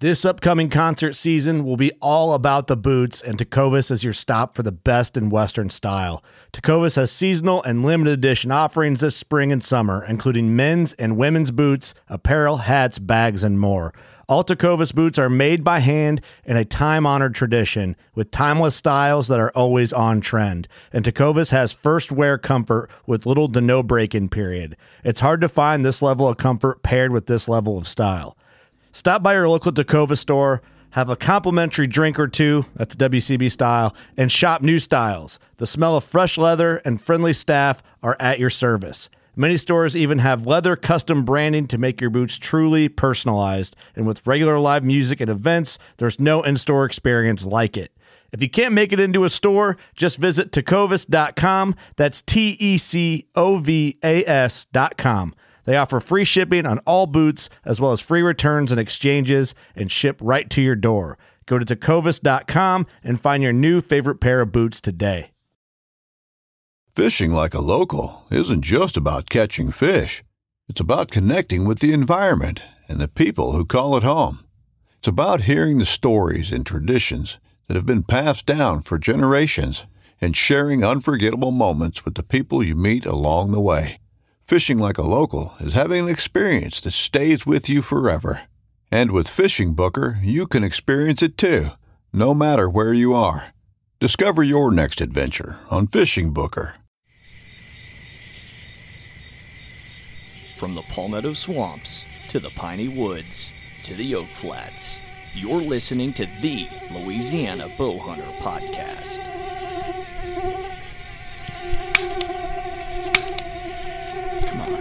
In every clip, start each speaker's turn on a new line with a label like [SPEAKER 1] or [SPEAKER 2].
[SPEAKER 1] This upcoming concert season will be all about the boots, and Tecovas is your stop for the best in Western style. Tecovas has seasonal and limited edition offerings this spring and summer, including men's and women's boots, apparel, hats, bags, and more. All Tecovas boots are made by hand in a time-honored tradition with timeless styles that are always on trend. And Tecovas has first wear comfort with little to no break-in period. It's hard to find this level of comfort paired with this level of style. Stop by your local Tecovas store, have a complimentary drink or two, that's WCB style, and shop new styles. The smell of fresh leather and friendly staff are at your service. Many stores even have leather custom branding to make your boots truly personalized. And with regular live music and events, there's no in-store experience like it. If you can't make it into a store, just visit tecovas.com. That's TECOVAS.com. They offer free shipping on all boots, as well as free returns and exchanges, and ship right to your door. Go to tecovas.com and find your new favorite pair of boots today.
[SPEAKER 2] Fishing like a local isn't just about catching fish. It's about connecting with the environment and the people who call it home. It's about hearing the stories and traditions that have been passed down for generations and sharing unforgettable moments with the people you meet along the way. Fishing like a local is having an experience that stays with you forever. And with Fishing Booker, you can experience it too, no matter where you are. Discover your next adventure on Fishing Booker.
[SPEAKER 3] From the Palmetto Swamps to the Piney Woods to the Oak Flats, you're listening to the Louisiana Bowhunter Podcast. Come on.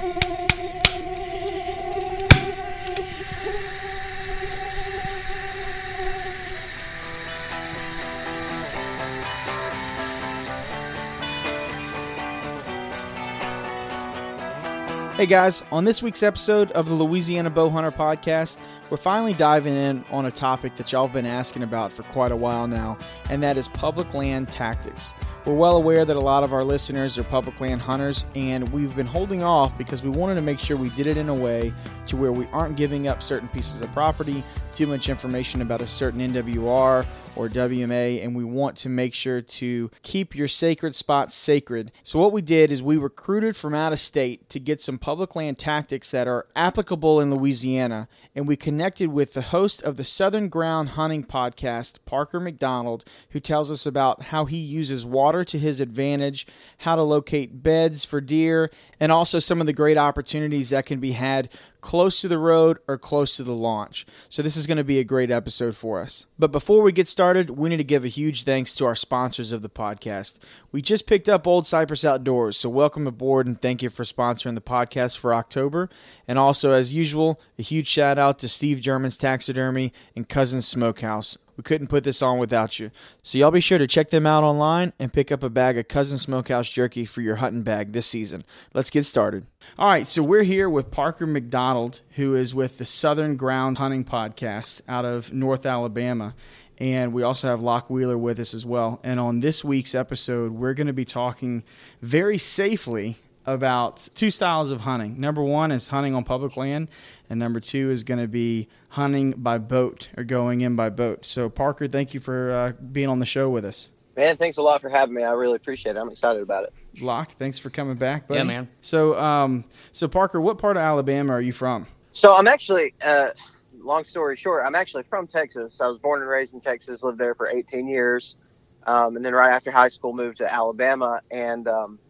[SPEAKER 4] Hey guys, on this week's episode of the Louisiana Bowhunter Podcast, we're finally diving in on a topic that y'all have been asking about for quite a while now, and that is public land tactics. We're well aware that a lot of our listeners are public land hunters, and we've been holding off because we wanted to make sure we did it in a way to where we aren't giving up certain pieces of property, too much information about a certain NWR or WMA, and we want to make sure to keep your sacred spots sacred. So what we did is we recruited from out of state to get some public land tactics that are applicable in Louisiana, and we connected with the host of the Southern Ground Hunting Podcast, Parker McDonald, who tells us about how he uses water to his advantage, how to locate beds for deer, and also some of the great opportunities that can be had close to the road or close to the launch. So this is going to be a great episode for us. But before we get started, we need to give a huge thanks to our sponsors of the podcast. We just picked up Old Cypress Outdoors, so welcome aboard and thank you for sponsoring the podcast for October. And also, as usual, a huge shout out to Steve German's Taxidermy and Cousins Smokehouse. We couldn't put this on without you. So y'all be sure to check them out online and pick up a bag of Cousins Smokehouse jerky for your hunting bag this season. Let's get started. All right, so we're here with Parker McDonald, who is with the Southern Ground Hunting Podcast out of North Alabama. And we also have Locke Wheeler with us as well. And on this week's episode, we're going to be talking very safely about two styles of hunting. Number one is hunting on public land, and number two is going to be hunting by boat or going in by boat. So, Parker, thank you for being on the show with us.
[SPEAKER 5] Man, thanks a lot for having me. I really appreciate it. I'm excited about it.
[SPEAKER 4] Locke, thanks for coming back, buddy.
[SPEAKER 6] Yeah, man.
[SPEAKER 4] So, Parker, what part of Alabama are you from?
[SPEAKER 5] So I'm actually, long story short, I'm actually from Texas. I was born and raised in Texas, lived there for 18 years. And then right after high school, moved to Alabama, and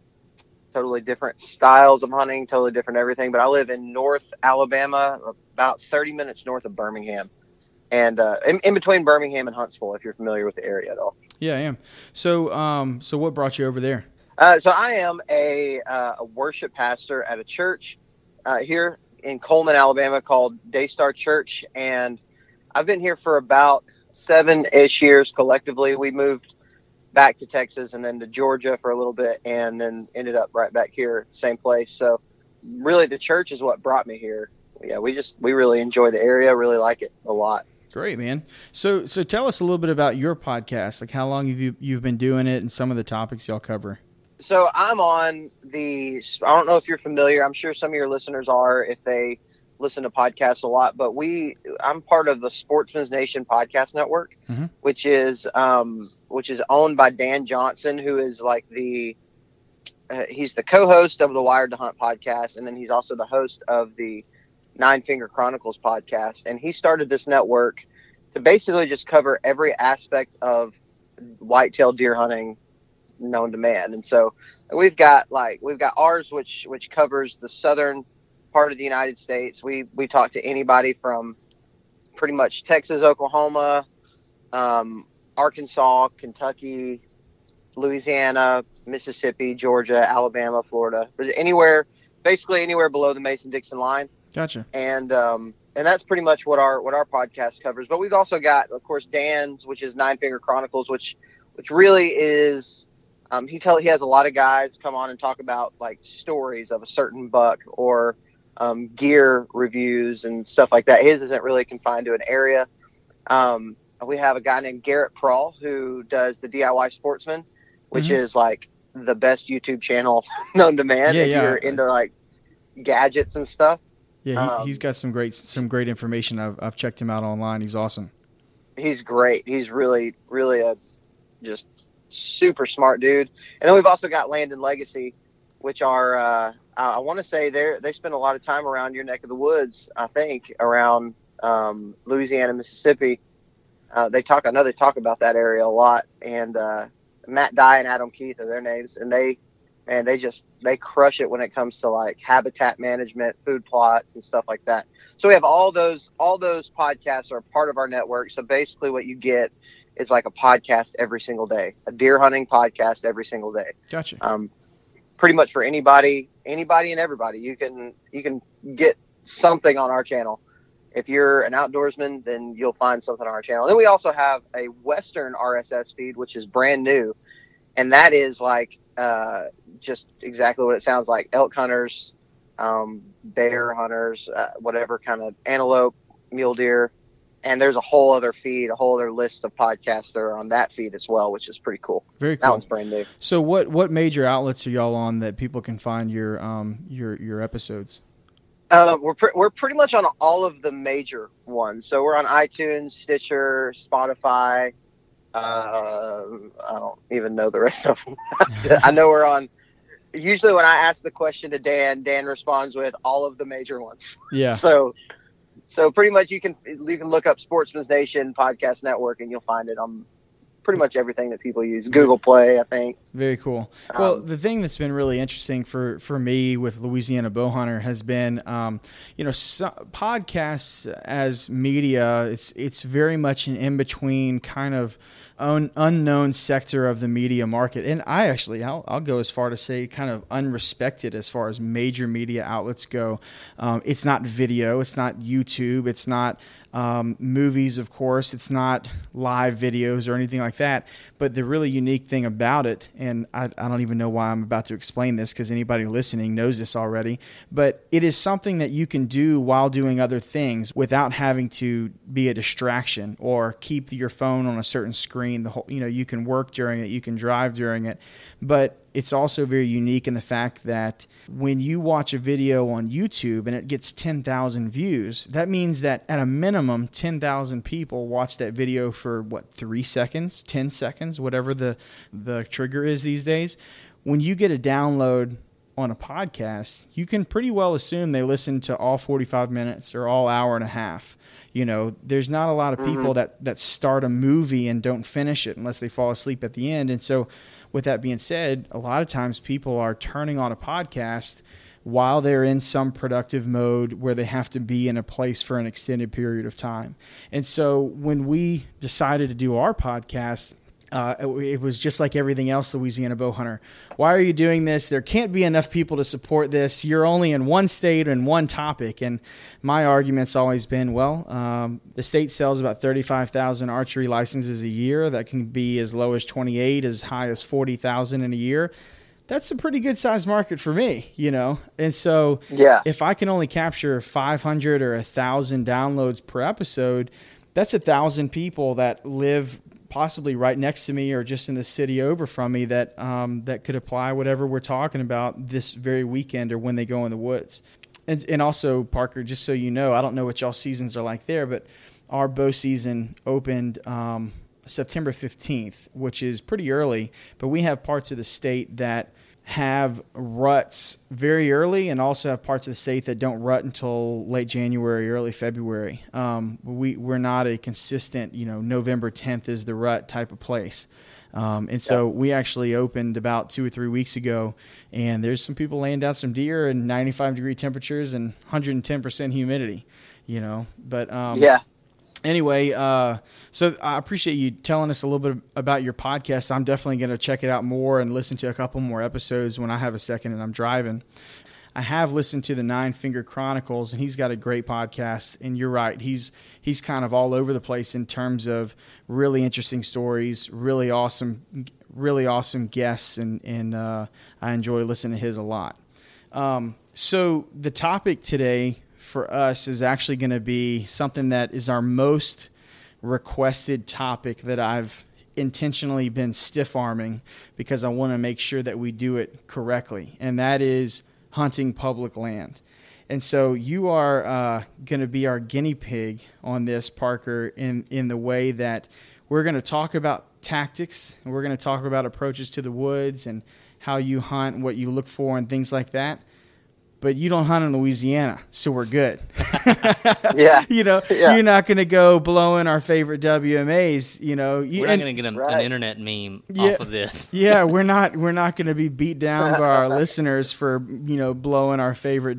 [SPEAKER 5] totally different styles of hunting, totally different everything. But I live in North Alabama, about 30 minutes north of Birmingham, and in between Birmingham and Huntsville, if you're familiar with the area at all.
[SPEAKER 4] Yeah, I am. So, so what brought you over there?
[SPEAKER 5] So I am a worship pastor at a church here in Coleman, Alabama, called Daystar Church, and I've been here for about 7-ish years collectively. We moved back to Texas and then to Georgia for a little bit, and then ended up right back here, same place. So really the church is what brought me here. Yeah, we really enjoy the area, really like it a lot.
[SPEAKER 4] Great, man. So tell us a little bit about your podcast. Like, how long have you've been doing it, and some of the topics y'all cover?
[SPEAKER 5] So I'm on I don't know if you're familiar, I'm sure some of your listeners are, if they listen to podcasts a lot, but I'm part of the Sportsman's Nation podcast network,
[SPEAKER 4] Mm-hmm.
[SPEAKER 5] which is owned by Dan Johnson, who is like he's the co-host of the Wired to Hunt podcast, and then he's also the host of the Nine Finger Chronicles podcast. And he started this network to basically just cover every aspect of whitetail deer hunting known to man. And so we've got ours, which covers the southern part of the United States. We talk to anybody from pretty much Texas, Oklahoma, Arkansas, Kentucky, Louisiana, Mississippi, Georgia, Alabama, Florida, basically anywhere below the Mason-Dixon line.
[SPEAKER 4] Gotcha.
[SPEAKER 5] And that's pretty much what our podcast covers. But we've also got, of course, Dan's, which is Nine Finger Chronicles, which really is, he has a lot of guys come on and talk about like stories of a certain buck or gear reviews and stuff like that. His isn't really confined to an area. We have a guy named Garrett Prawl who does the DIY Sportsman, which is like the best YouTube channel known to man if you're into like gadgets and stuff.
[SPEAKER 4] Yeah, he's got some great information. I've checked him out online. He's awesome. He's
[SPEAKER 5] great. He's really, really a just super smart dude. And then we've also got Land and Legacy, which are I want to say they spend a lot of time around your neck of the woods. I think around Louisiana, Mississippi. They talk about that area a lot. And Matt Dye and Adam Keith are their names, and they crush it when it comes to like habitat management, food plots, and stuff like that. So we have all those podcasts are part of our network. So basically what you get is like a podcast every single day, a deer hunting podcast every single day.
[SPEAKER 4] Gotcha.
[SPEAKER 5] Pretty much for anybody and everybody. You can get something on our channel. If you're an outdoorsman, then you'll find something on our channel. Then we also have a Western RSS feed, which is brand new. And that is like just exactly what it sounds like. Elk hunters, bear hunters, whatever kind of antelope, mule deer. And there's a whole other list of podcasts that are on that feed as well, which is pretty cool.
[SPEAKER 4] Very cool.
[SPEAKER 5] That one's brand new.
[SPEAKER 4] So what major outlets are y'all on that people can find your episodes?
[SPEAKER 5] We're pretty much on all of the major ones. So we're on iTunes, Stitcher, Spotify. I don't even know the rest of them. I know we're on. Usually when I ask the question to Dan responds with all of the major ones.
[SPEAKER 4] Yeah.
[SPEAKER 5] So pretty much you can look up Sportsman's Nation Podcast Network and you'll find it on pretty much everything that people use. Google Play, I think.
[SPEAKER 4] Very cool. Well, the thing that's been really interesting for me with Louisiana Bowhunter has been, podcasts as media. It's very much an in-between kind of unknown sector of the media market. And I'll go as far to say kind of unrespected as far as major media outlets go. It's not video. It's not YouTube. It's not movies, of course. It's not live videos or anything like that. But the really unique thing about it, and I don't even know why I'm about to explain this because anybody listening knows this already, but it is something that you can do while doing other things without having to be a distraction or keep your phone on a certain screen. You can work during it, you can drive during it, but it's also very unique in the fact that when you watch a video on YouTube and it gets 10,000 views, that means that at a minimum 10,000 people watch that video for 3 seconds, 10 seconds, whatever the trigger is these days. When you get a download on a podcast, you can pretty well assume they listen to all 45 minutes or all hour and a half. There's not a lot of people that start a movie and don't finish it unless they fall asleep at the end. And so with that being said, a lot of times people are turning on a podcast while they're in some productive mode where they have to be in a place for an extended period of time. And so when we decided to do our podcast, it was just like everything else Louisiana Bowhunter. Why are you doing this? There can't be enough people to support this. You're only in one state and one topic. And my argument's always been, the state sells about 35,000 archery licenses a year. That can be as low as 28, as high as 40,000 in a year. That's a pretty good sized market for me, And so if I can only capture 500 or 1,000 downloads per episode, that's 1,000 people that live possibly right next to me or just in the city over from me that could apply whatever we're talking about this very weekend or when they go in the woods. And also, Parker, just so you know, I don't know what y'all seasons are like there, but our bow season opened September 15th, which is pretty early, but we have parts of the state that have ruts very early and also have parts of the state that don't rut until late January, early February. We're not a consistent, November 10th is the rut type of place. So we actually opened about 2 or 3 weeks ago, and there's some people laying down some deer in 95-degree temperatures and 110% humidity, but Anyway, so I appreciate you telling us a little bit about your podcast. I'm definitely going to check it out more and listen to a couple more episodes when I have a second and I'm driving. I have listened to the Nine Finger Chronicles, and he's got a great podcast. And you're right, he's kind of all over the place in terms of really interesting stories, really awesome guests, and I enjoy listening to his a lot. So the topic today for us is actually going to be something that is our most requested topic that I've intentionally been stiff-arming because I want to make sure that we do it correctly, and that is hunting public land. And so you are going to be our guinea pig on this, Parker, in the way that we're going to talk about tactics, and we're going to talk about approaches to the woods and how you hunt, what you look for, and things like that. But you don't hunt in Louisiana, so we're good.
[SPEAKER 5] Yeah.
[SPEAKER 4] You're not going to go blowing our favorite WMAs.
[SPEAKER 6] We're not going to get an internet meme off of this.
[SPEAKER 4] Yeah, we're not going to be beat down by our listeners for blowing their favorite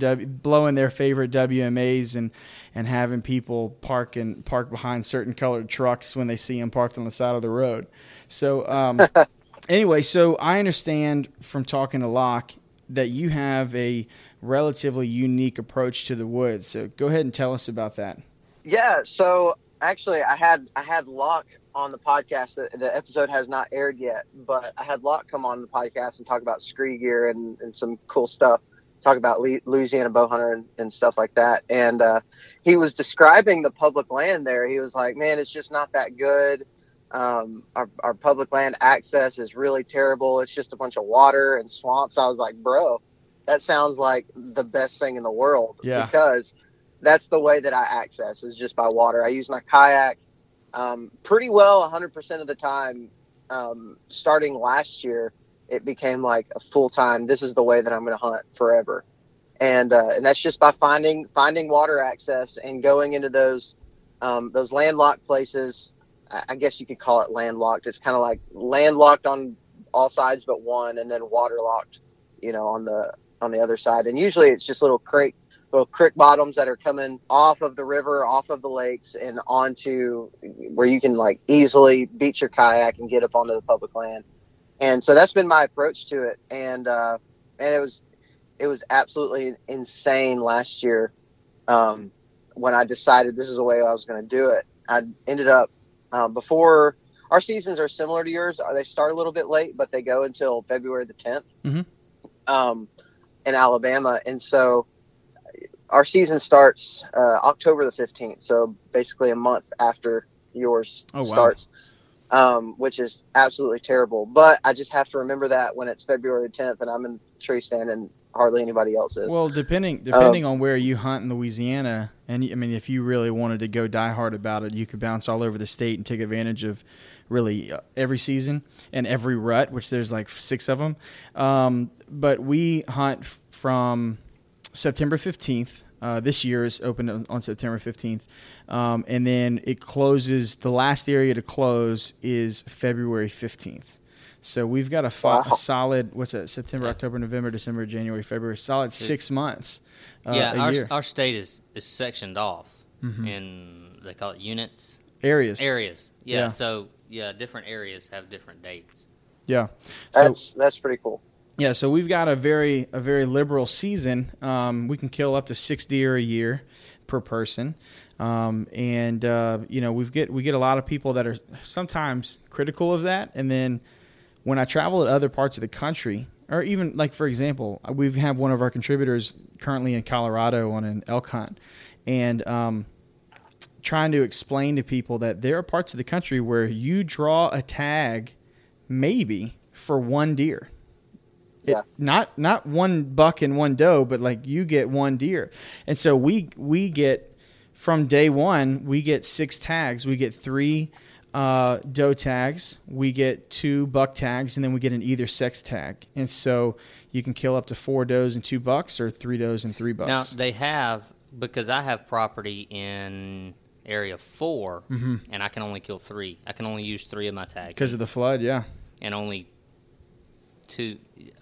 [SPEAKER 4] WMAs and having people park behind certain colored trucks when they see them parked on the side of the road. So anyway, so I understand from talking to Locke that you have a relatively unique approach to the woods. So go ahead and tell us about that.
[SPEAKER 5] Yeah. So actually I had Locke on the podcast. The episode has not aired yet, but I had Locke come on the podcast and talk about scree gear and some cool stuff, talk about Louisiana bow hunter and stuff like that. And he was describing the public land there. He was like, man, it's just not that good. Our public land access is really terrible. It's just a bunch of water and swamps. I was like, bro, that sounds like the best thing in the world.
[SPEAKER 4] Yeah.
[SPEAKER 5] Because that's the way that I access is just by water. I use my kayak pretty well 100% of the time. Starting last year, it became like a full-time, this is the way that I'm going to hunt forever. And that's just by finding water access and going into those landlocked places. I guess you could call it landlocked. It's kind of like landlocked on all sides but one, and then waterlocked, on the other side. And usually it's just little creek bottoms that are coming off of the river, off of the lakes, and onto where you can like easily beach your kayak and get up onto the public land. And so that's been my approach to it. And it was absolutely insane last year when I decided this is the way I was going to do it. I ended up before our seasons are similar to yours. They start a little bit late, but they go until February the 10th in Alabama. And so our season starts October the 15th. So basically a month after yours starts, which is absolutely terrible. But I just have to remember that when it's February 10th and I'm in the tree stand and hardly anybody else is.
[SPEAKER 4] Well, depending on where you hunt in Louisiana, and I mean, if you really wanted to go die hard about it, you could bounce all over the state and take advantage of really every season and every rut, which there's like 6 of them. But we hunt from September 15th. This year is open on September 15th. And then it closes, the last area to close is February 15th. So we've got a solid, September, October, November, December, January, February, solid 6 months.
[SPEAKER 6] Our state is sectioned off in, they call it units?
[SPEAKER 4] Areas.
[SPEAKER 6] Yeah. So, different areas have different dates.
[SPEAKER 4] Yeah. So
[SPEAKER 5] that's pretty cool.
[SPEAKER 4] Yeah, so we've got a very liberal season. We can kill up to 6 deer a year per person. We get a lot of people that are sometimes critical of that. And then when I travel to other parts of the country, or even like, for example, we have one of our contributors currently in Colorado on an elk hunt, and trying to explain to people that there are parts of the country where you draw a tag maybe for 1 deer. Not one buck and one doe, but like you get one deer. And so we get, from day one, we get 6 tags. We get 3 doe tags, we get 2 buck tags, and then we get an either sex tag. And so you can kill up to 4 does and 2 bucks, or 3 does and 3 bucks.
[SPEAKER 6] Now they have, because I have property in area 4, and I can only kill 3. I can only use 3 of my tags
[SPEAKER 4] because of the flood. Yeah,
[SPEAKER 6] and only two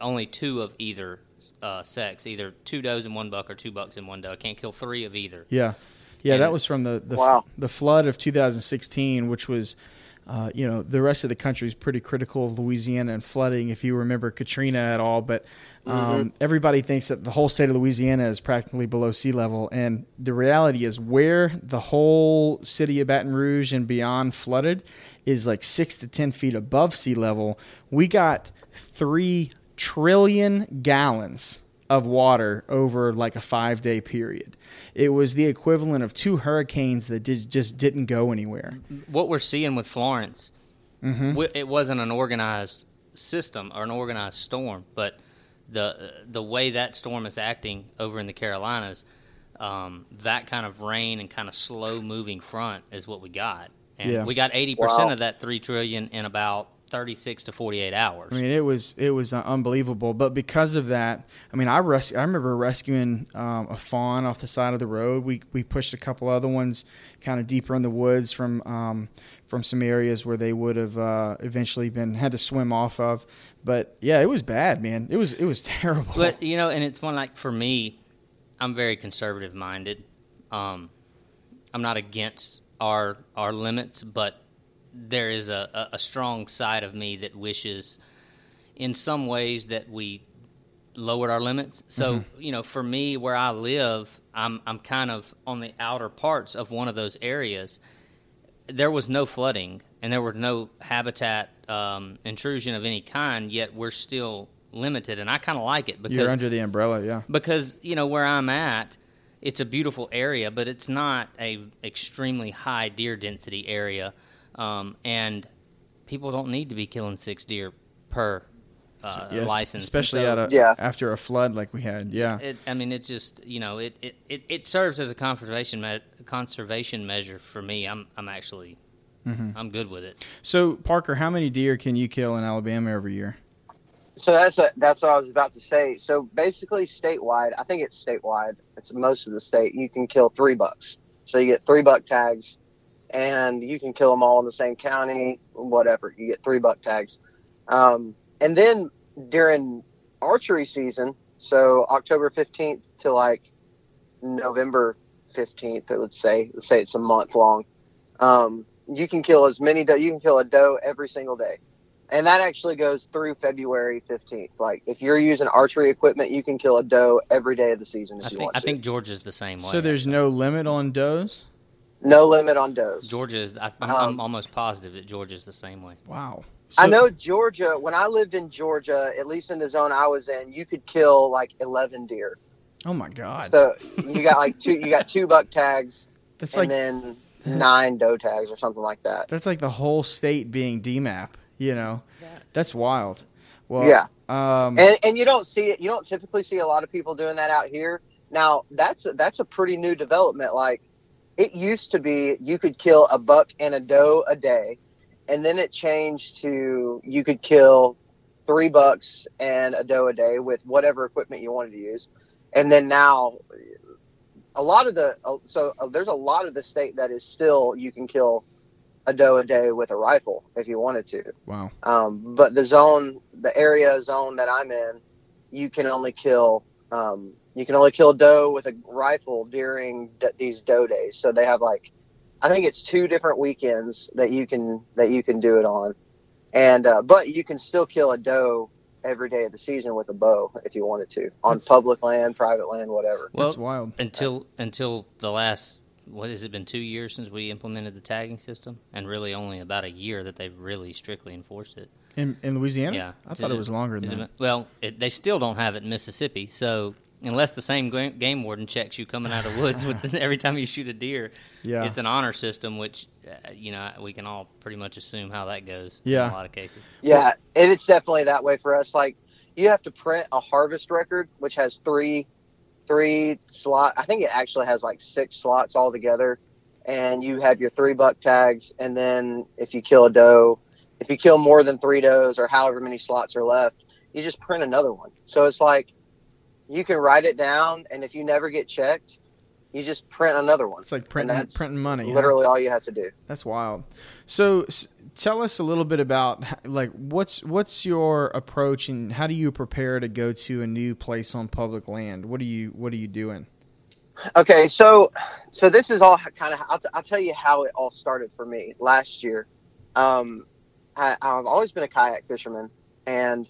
[SPEAKER 6] of either sex, either 2 does and 1 buck, or 2 bucks and 1 doe. I can't kill 3 of either.
[SPEAKER 4] Yeah.
[SPEAKER 6] And
[SPEAKER 4] that was from the flood of 2016, which was, the rest of the country is pretty critical of Louisiana and flooding, if you remember Katrina at all. But everybody thinks that the whole state of Louisiana is practically below sea level. And the reality is, where the whole city of Baton Rouge and beyond flooded is like 6 to 10 feet above sea level. We got 3 trillion gallons of water over like a 5-day period. It was the equivalent of 2 hurricanes that just didn't go anywhere.
[SPEAKER 6] What we're seeing with Florence, it wasn't an organized system or an organized storm, but the way that storm is acting over in the Carolinas, that kind of rain and kind of slow moving front is what we got. And we got 80% of that 3 trillion in about 36 to 48 hours.
[SPEAKER 4] I mean, it was unbelievable. But because of that, I mean, I remember rescuing a fawn off the side of the road. We pushed a couple other ones kind of deeper in the woods from some areas where they would have eventually had to swim off of. But yeah, it was bad, man. It was terrible.
[SPEAKER 6] But and it's one, like, for me, I'm very conservative minded. I'm not against our limits, but there is a strong side of me that wishes in some ways that we lowered our limits. So, for me, where I live, I'm kind of on the outer parts of one of those areas. There was no flooding, and there was no habitat intrusion of any kind, yet we're still limited, and I kind of like it. Because
[SPEAKER 4] you're under the umbrella, yeah.
[SPEAKER 6] Because, where I'm at, it's a beautiful area, but it's not a extremely high deer density area. And people don't need to be killing 6 deer per license,
[SPEAKER 4] especially after a flood like we had. Yeah,
[SPEAKER 6] it just it serves as a conservation measure for me. I'm actually I'm good with it.
[SPEAKER 4] So Parker, how many deer can you kill in Alabama every year?
[SPEAKER 5] So that's what I was about to say. So basically, statewide, I think it's statewide. It's most of the state. You can kill 3 bucks. So you get 3 buck tags. And you can kill them all in the same county, whatever. You get 3 buck tags. And then during archery season, so October 15th to like November 15th, let's say it's a month long, you can kill as many doe. You can kill a doe every single day. And that actually goes through February 15th. Like, if you're using archery equipment, you can kill a doe every day of the season if you want to.
[SPEAKER 6] I think Georgia's the same way.
[SPEAKER 4] So there's no limit on does?
[SPEAKER 5] No limit on does.
[SPEAKER 6] Georgia is. I'm almost positive that Georgia's the same way.
[SPEAKER 4] Wow.
[SPEAKER 5] I know Georgia. When I lived in Georgia, at least in the zone I was in, you could kill like 11 deer.
[SPEAKER 4] Oh my God.
[SPEAKER 5] So you got like 2 buck tags.
[SPEAKER 4] That's
[SPEAKER 5] then 9 doe tags or something like that.
[SPEAKER 4] That's like the whole state being DMAP. That's wild. Well,
[SPEAKER 5] yeah. And you don't see it. You don't typically see a lot of people doing that out here. Now that's a pretty new development. Like, it used to be you could kill a buck and a doe a day, and then it changed to you could kill 3 bucks and a doe a day with whatever equipment you wanted to use. And then now, there's a lot of the state that is still you can kill a doe a day with a rifle if you wanted to.
[SPEAKER 4] Wow.
[SPEAKER 5] But the area zone that I'm in, you can only kill doe with a rifle during these doe days. So they have I think it's 2 different weekends that you can do it on, and but you can still kill a doe every day of the season with a bow if you wanted to on public land, private land, whatever.
[SPEAKER 4] Well, that's wild.
[SPEAKER 6] Until the last, what has it been, 2 years since we implemented the tagging system, and really only about a year that they've really strictly enforced it.
[SPEAKER 4] In Louisiana?
[SPEAKER 6] Yeah,
[SPEAKER 4] I thought it was longer than that.
[SPEAKER 6] Well, they still don't have it in Mississippi, so. Unless the same game warden checks you coming out of the woods every time you shoot a deer, it's an honor system, which we can all pretty much assume how that goes in a lot of cases.
[SPEAKER 5] Yeah, and it's definitely that way for us. Like, you have to print a harvest record, which has three slot. I think it actually has like 6 slots altogether. And you have your 3 buck tags. And then if you kill a doe, if you kill more than 3 does or however many slots are left, you just print another one. So it's like you can write it down, and if you never get checked, you just print another one.
[SPEAKER 4] It's like printing money.
[SPEAKER 5] Literally all you have to do.
[SPEAKER 4] That's wild. So tell us a little bit about like what's your approach and how do you prepare to go to a new place on public land? What are you doing?
[SPEAKER 5] Okay, so this is all kind of. I'll tell you how it all started for me last year. I've always been a kayak fisherman, and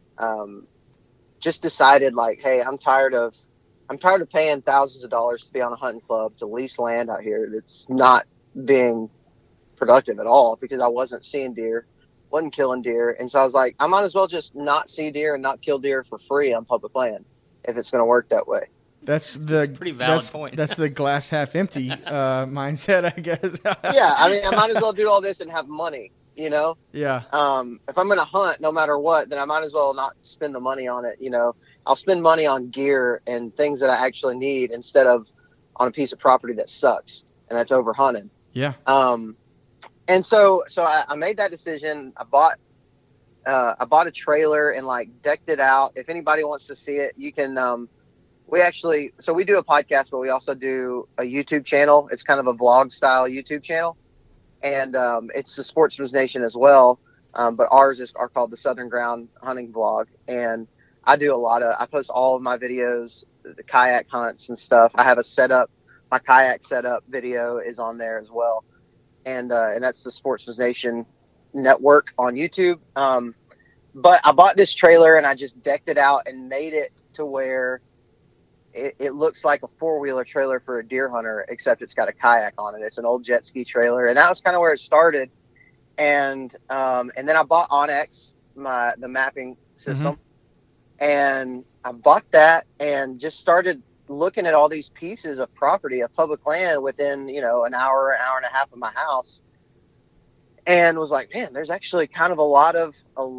[SPEAKER 5] just decided like, hey, I'm tired of paying thousands of dollars to be on a hunting club to lease land out here that's not being productive at all because I wasn't seeing deer, wasn't killing deer, and so I was like, I might as well just not see deer and not kill deer for free on public land if it's going to work that way.
[SPEAKER 4] That's a
[SPEAKER 6] pretty valid point.
[SPEAKER 4] That's the glass half empty mindset, I guess.
[SPEAKER 5] Yeah, I mean, I might as well do all this and have money, you know?
[SPEAKER 4] Yeah.
[SPEAKER 5] If I'm going to hunt no matter what, then I might as well not spend the money on it, you know? I'll spend money on gear and things that I actually need instead of on a piece of property that sucks and that's over hunted.
[SPEAKER 4] Yeah.
[SPEAKER 5] And so I made that decision. I bought a trailer and like decked it out. If anybody wants to see it, you can, we do a podcast, but we also do a YouTube channel. It's kind of a vlog style YouTube channel. And it's the Sportsman's Nation as well. But ours are called the Southern Ground Hunting Vlog. And I post all of my videos, the kayak hunts and stuff. I have a setup. My kayak setup video is on there as well. And that's the Sportsman's Nation network on YouTube. But I bought this trailer and I just decked it out and made it to where it looks like a 4-wheeler trailer for a deer hunter, except it's got a kayak on it. It's an old jet ski trailer. And that was kind of where it started. And then I bought Onyx, the mapping system. Mm-hmm. And I bought that and just started looking at all these pieces of property of public land within, an hour and a half of my house. And was like, man, there's actually kind of a lot of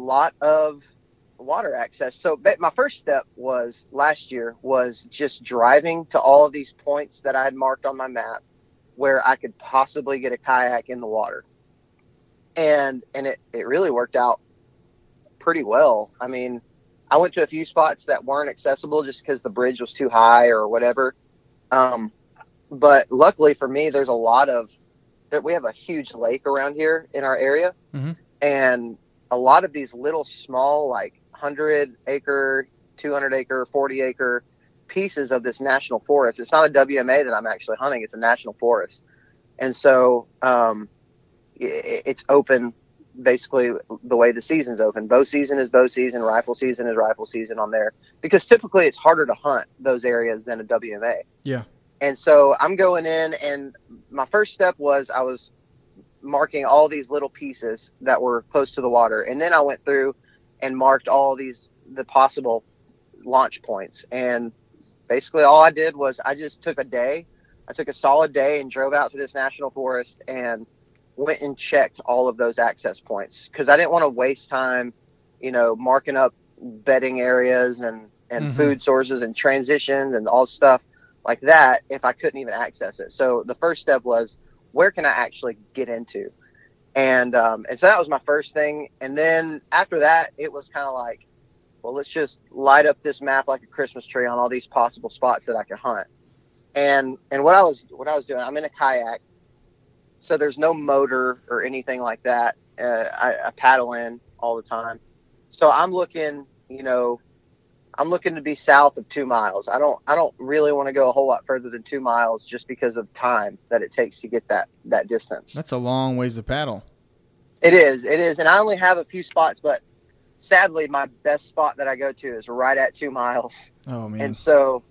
[SPEAKER 5] water access. So my first step last year was just driving to all of these points that I had marked on my map where I could possibly get a kayak in the water. And it really worked out pretty well. I mean, I went to a few spots that weren't accessible just because the bridge was too high or whatever. But luckily for me, we have a huge lake around here in our area. Mm-hmm. And a lot of these little small, like 100-acre, 200-acre, 40-acre pieces of this national forest. It's not a WMA that I'm actually hunting. It's a national forest. And so it's open basically the way the season's open. Bow season is bow season. Rifle season is rifle season on there. Because typically it's harder to hunt those areas than a WMA.
[SPEAKER 4] Yeah.
[SPEAKER 5] And so I'm going in, and my first step was I was marking all these little pieces that were close to the water. And then I went through and marked all the possible launch points. And basically all I did was I just took a solid day and drove out to this national forest and went and checked all of those access points because I didn't want to waste time, marking up bedding areas and mm-hmm. food sources and transitions and all stuff like that if I couldn't even access it. So the first step was, where can I actually get into? And so that was my first thing. And then after that, it was kind of like, well, let's just light up this map like a Christmas tree on all these possible spots that I can hunt. And what I was doing, I'm in a kayak, so there's no motor or anything like that. I paddle in all the time. So I'm looking to be south of 2 miles. I don't really want to go a whole lot further than 2 miles just because of time that it takes to get that distance.
[SPEAKER 4] That's a long ways to paddle.
[SPEAKER 5] It is. And I only have a few spots, but sadly my best spot that I go to is right at 2 miles.
[SPEAKER 4] Oh man.
[SPEAKER 5] And so,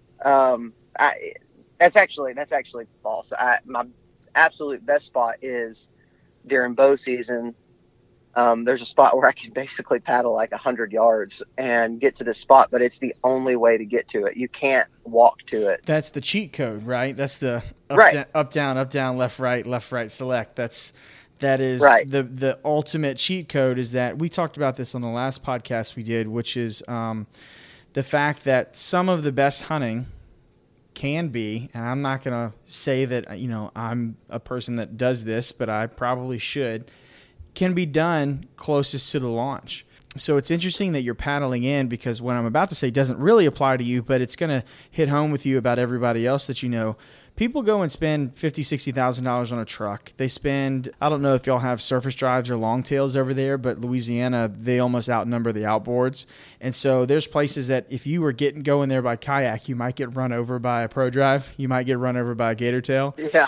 [SPEAKER 5] that's actually false. My absolute best spot is during bow season. There's a spot where I can basically paddle like 100 yards and get to this spot, but it's the only way to get to it. You can't walk to it.
[SPEAKER 4] That's the cheat code, right? That's the
[SPEAKER 5] right.
[SPEAKER 4] Up, down, left, right, select. That's That is
[SPEAKER 5] Right.
[SPEAKER 4] the ultimate cheat code. Is that we talked about this on the last podcast we did, which is the fact that some of the best hunting can be, and I'm not going to say that, I'm a person that does this, but I probably should, can be done closest to the launch. So it's interesting that you're paddling in, because what I'm about to say doesn't really apply to you, but it's going to hit home with you about everybody else that you know. People go and spend $50,000, $60,000 on a truck. They spend, I don't know if y'all have surface drives or longtails over there, but Louisiana, they almost outnumber the outboards. And so there's places that if you were going there by kayak, you might get run over by a Pro Drive. You might get run over by a Gator Tail.
[SPEAKER 5] Yeah.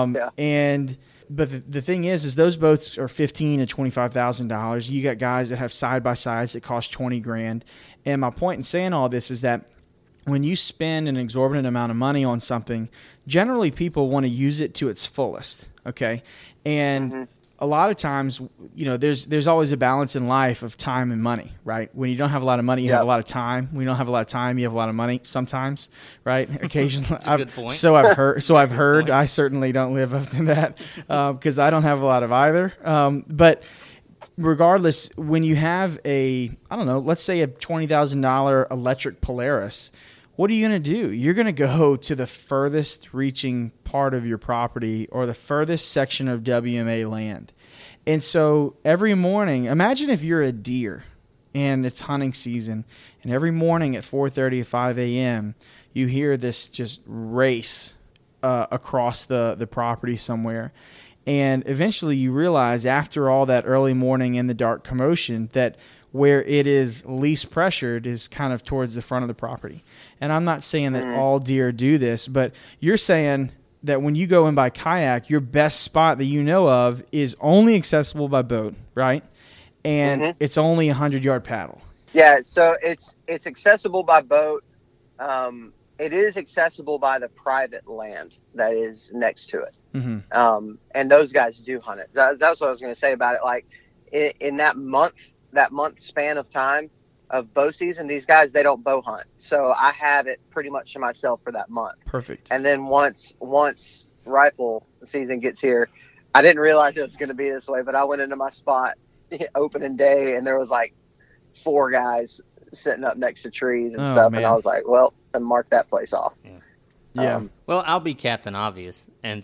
[SPEAKER 4] But the thing is those boats are $15,000 to $25,000. You got guys that have side by sides that cost $20,000. And my point in saying all this is that when you spend an exorbitant amount of money on something, generally people want to use it to its fullest. Okay, and a lot of times, there's always a balance in life of time and money, right? When you don't have a lot of money, you have a lot of time. When you don't have a lot of time, you have a lot of money sometimes, right? Occasionally.
[SPEAKER 6] That's a good point.
[SPEAKER 4] So I've heard. I certainly don't live up to that because I don't have a lot of either. But regardless, when you have let's say a $20,000 electric Polaris, what are you going to do? You're going to go to the furthest reaching part of your property or the furthest section of WMA land. And so every morning, imagine if you're a deer and it's hunting season, and every morning at 4:30 or 5 a.m., you hear this just race across the property somewhere. And eventually you realize after all that early morning in the dark commotion that where it is least pressured is kind of towards the front of the property. And I'm not saying that all deer do this, but you're saying that when you go in by kayak, your best spot that you know of is only accessible by boat, right? And it's only a 100-yard paddle.
[SPEAKER 5] Yeah, so it's accessible by boat. It is accessible by the private land that is next to it. And those guys do hunt it. That's what I was going to say about it. Like in that month span of time of bow season, these guys, they don't bow hunt. So I have it pretty much to myself for that month.
[SPEAKER 4] Perfect.
[SPEAKER 5] And then once rifle season gets here, I didn't realize it was going to be this way, but I went into my spot opening day and there was like 4 guys sitting up next to trees and stuff. Man. And I was like, well, then mark that place off.
[SPEAKER 4] Yeah.
[SPEAKER 6] Well, I'll be Captain Obvious. And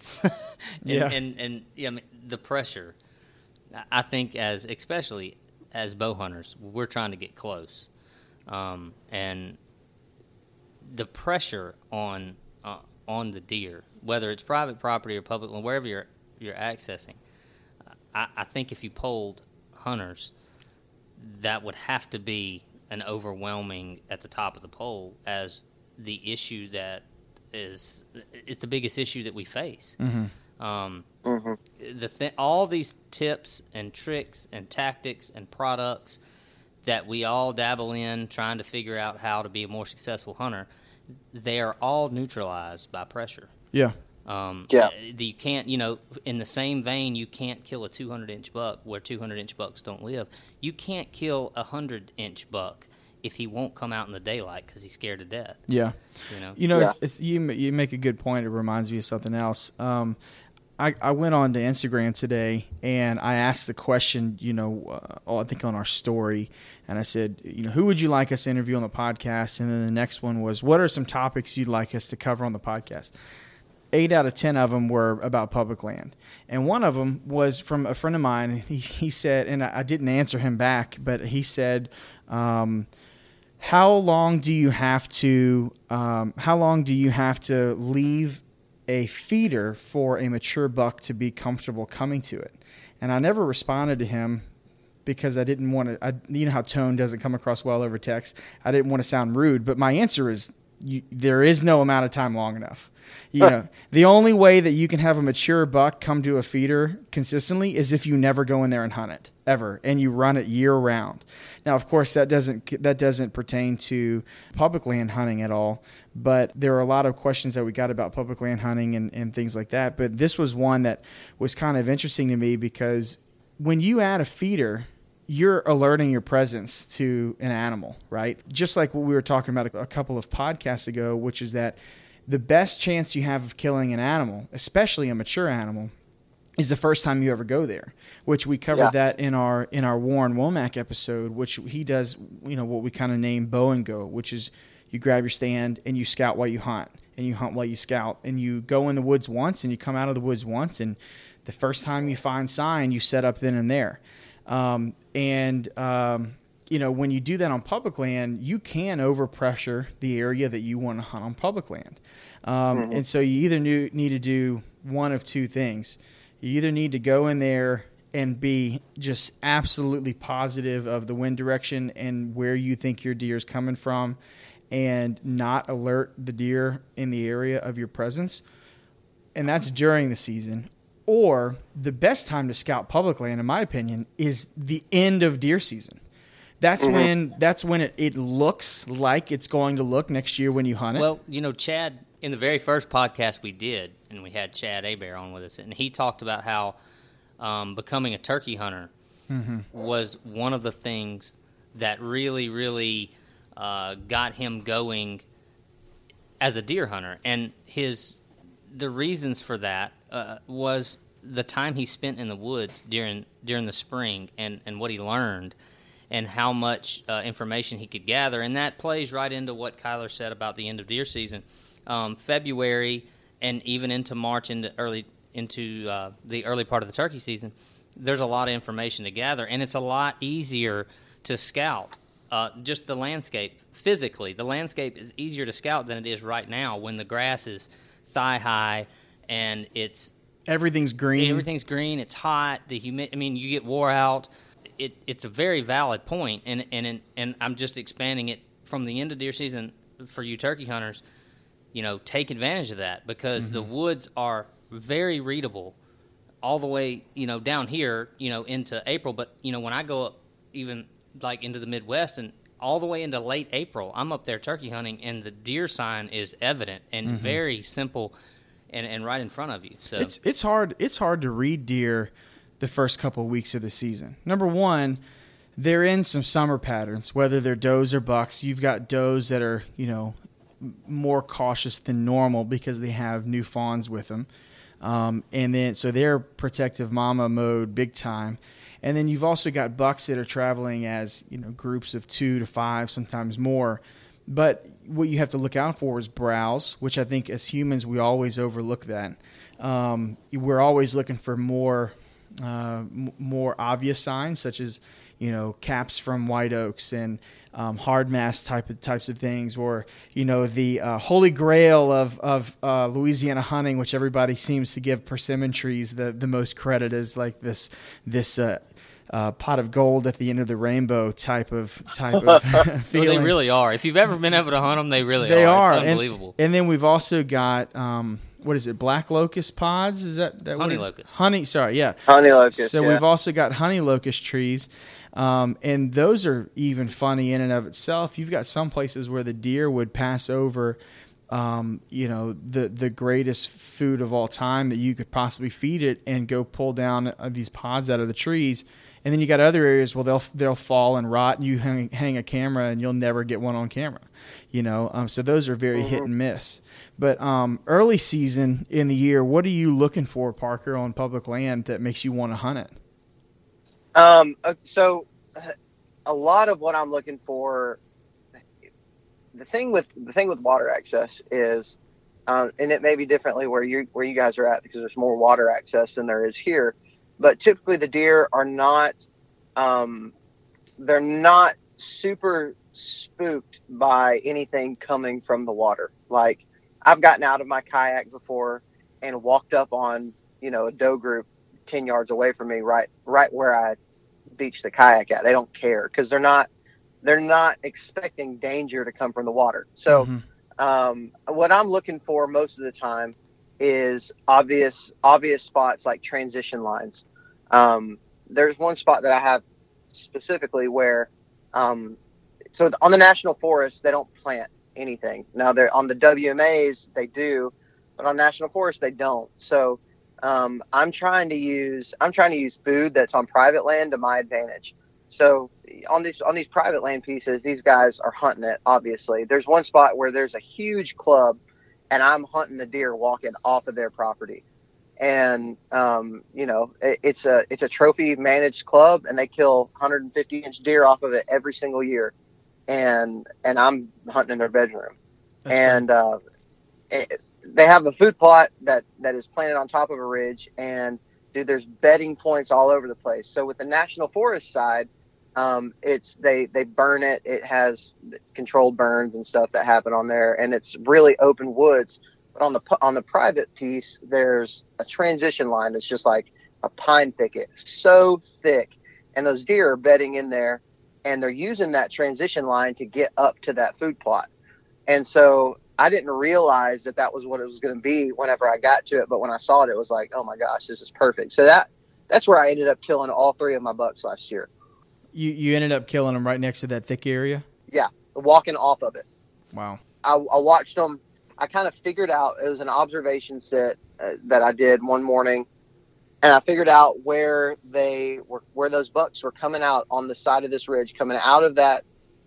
[SPEAKER 6] the pressure, I think especially as bow hunters, we're trying to get close. And the pressure on the deer, whether it's private property or public land, wherever you're accessing, I think if you polled hunters, that would have to be an overwhelming at the top of the poll as the issue that is the biggest issue that we face. All these tips and tricks and tactics and products that we all dabble in trying to figure out how to be a more successful hunter, they are all neutralized by pressure.
[SPEAKER 4] Yeah.
[SPEAKER 6] You can't, in the same vein, you can't kill a 200-inch buck where 200-inch bucks don't live. You can't kill a 100-inch buck if he won't come out in the daylight because he's scared to death. Yeah.
[SPEAKER 4] You make a good point. It reminds me of something else. I went on to Instagram today and I asked the question, I think on our story, and I said, who would you like us to interview on the podcast? And then the next one was, what are some topics you'd like us to cover on the podcast? 8 out of 10 of them were about public land. And one of them was from a friend of mine. He said, and I didn't answer him back, but he said, how long do you have to leave a feeder for a mature buck to be comfortable coming to it? And I never responded to him because I didn't want to, you know how tone doesn't come across well over text. I didn't want to sound rude, but my answer is there is no amount of time long enough. The only way that you can have a mature buck come to a feeder consistently is if you never go in there and hunt it ever, and you run it year round. Now, of course, that doesn't pertain to public land hunting at all, but there are a lot of questions that we got about public land hunting and things like that. But this was one that was kind of interesting to me because when you add a feeder, you're alerting your presence to an animal, right? Just like what we were talking about a couple of podcasts ago, which is that the best chance you have of killing an animal, especially a mature animal, is the first time you ever go there, which we covered that in our Warren Womack episode, which he does, what we kind of name bow and go, which is you grab your stand and you scout while you hunt, and you hunt while you scout, and you go in the woods once and you come out of the woods once, and the first time you find sign, you set up then and there. When you do that on public land, you can overpressure the area that you want to hunt on public land. And so you either need to do one of two things. You either need to go in there and be just absolutely positive of the wind direction and where you think your deer is coming from and not alert the deer in the area of your presence. And that's during the season. Or the best time to scout public land, in my opinion, is the end of deer season. That's when it looks like it's going to look next year when you hunt it.
[SPEAKER 6] Well, Chad, in the very first podcast we did, and we had Chad Hebert on with us, and he talked about how becoming a turkey hunter was one of the things that really, really got him going as a deer hunter. And the reasons for that was the time he spent in the woods during the spring and what he learned and how much information he could gather. And that plays right into what Kyler said about the end of deer season. February and even into March into the early part of the turkey season, there's a lot of information to gather, and it's a lot easier to scout. Just the landscape, physically, the landscape is easier to scout than it is right now when the grass is thigh high and
[SPEAKER 4] everything's green.
[SPEAKER 6] Everything's green. It's hot. You get wore out. It's a very valid point, and I'm just expanding it from the end of deer season for you turkey hunters. Take advantage of that because the woods are very readable all the way, down here, into April. But, when I go up even like into the Midwest and all the way into late April, I'm up there turkey hunting and the deer sign is evident and very simple and right in front of you. So
[SPEAKER 4] it's hard to read deer the first couple of weeks of the season. Number one, they're in some summer patterns, whether they're does or bucks. You've got does that are, more cautious than normal because they have new fawns with them. So they're protective mama mode big time. And then you've also got bucks that are traveling as, groups of 2 to 5, sometimes more. But what you have to look out for is browse, which I think as humans we always overlook that. We're always looking for more obvious signs, such as caps from white oaks and hard mass types of things, or the holy grail of Louisiana hunting, which everybody seems to give persimmon trees the most credit, is like this pot of gold at the end of the rainbow type of feeling.
[SPEAKER 6] Well, they really are. If you've ever been able to hunt them, they are. It's unbelievable.
[SPEAKER 4] And then we've also got what is it? Black locust pods? Is that
[SPEAKER 6] honey locust?
[SPEAKER 4] Honey locust. So we've also got honey locust trees, and those are even funny in and of itself. You've got some places where the deer would pass over, the greatest food of all time that you could possibly feed it, and go pull down these pods out of the trees. And then you got other areas where they'll fall and rot, and you hang a camera, and you'll never get one on camera. So those are very hit and miss. But early season in the year, what are you looking for, Parker, on public land that makes you want to hunt it?
[SPEAKER 5] So a lot of what I'm looking for, the thing with water access is, and it may be differently where you guys are at because there's more water access than there is here. But typically the deer are not, they're not super spooked by anything coming from the water. Like, I've gotten out of my kayak before and walked up on, a doe group 10 yards away from me, right where I beach the kayak at. They don't care because they're not expecting danger to come from the water. So, what I'm looking for most of the time is obvious spots like transition lines. There's one spot that I have specifically where, so on the national forest, they don't plant anything. Now they're on the WMAs, they do, but on national forest, they don't. So, I'm trying to use food that's on private land to my advantage. So on these private land pieces, these guys are hunting it. Obviously, there's one spot where there's a huge club, and I'm hunting the deer walking off of their property. And it's a trophy managed club, and they kill 150-inch deer off of it every single year. And I'm hunting in their bedroom. And they have a food plot that is planted on top of a ridge, and dude, there's bedding points all over the place. So with the National Forest side, they burn it. It has controlled burns and stuff that happen on there, and it's really open woods. But on the private piece, there's a transition line that's just like a pine thicket, so thick, and those deer are bedding in there, and they're using that transition line to get up to that food plot. And so I didn't realize that was what it was going to be whenever I got to it. But when I saw it, it was like, oh my gosh, this is perfect. So that's where I ended up killing all 3 of my bucks last year.
[SPEAKER 4] You ended up killing them right next to that thick area?
[SPEAKER 5] Yeah, walking off of it.
[SPEAKER 4] Wow.
[SPEAKER 5] I watched them. I kind of figured out, it was an observation set that I did one morning, and I figured out where those bucks were coming out on the side of this ridge, coming out of that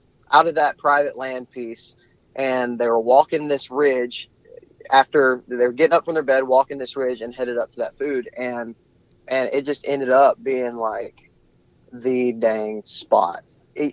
[SPEAKER 5] private land piece. And they were walking this ridge after they were getting up from their bed, walking this ridge and headed up to that food. And it just ended up being like the dang spot. A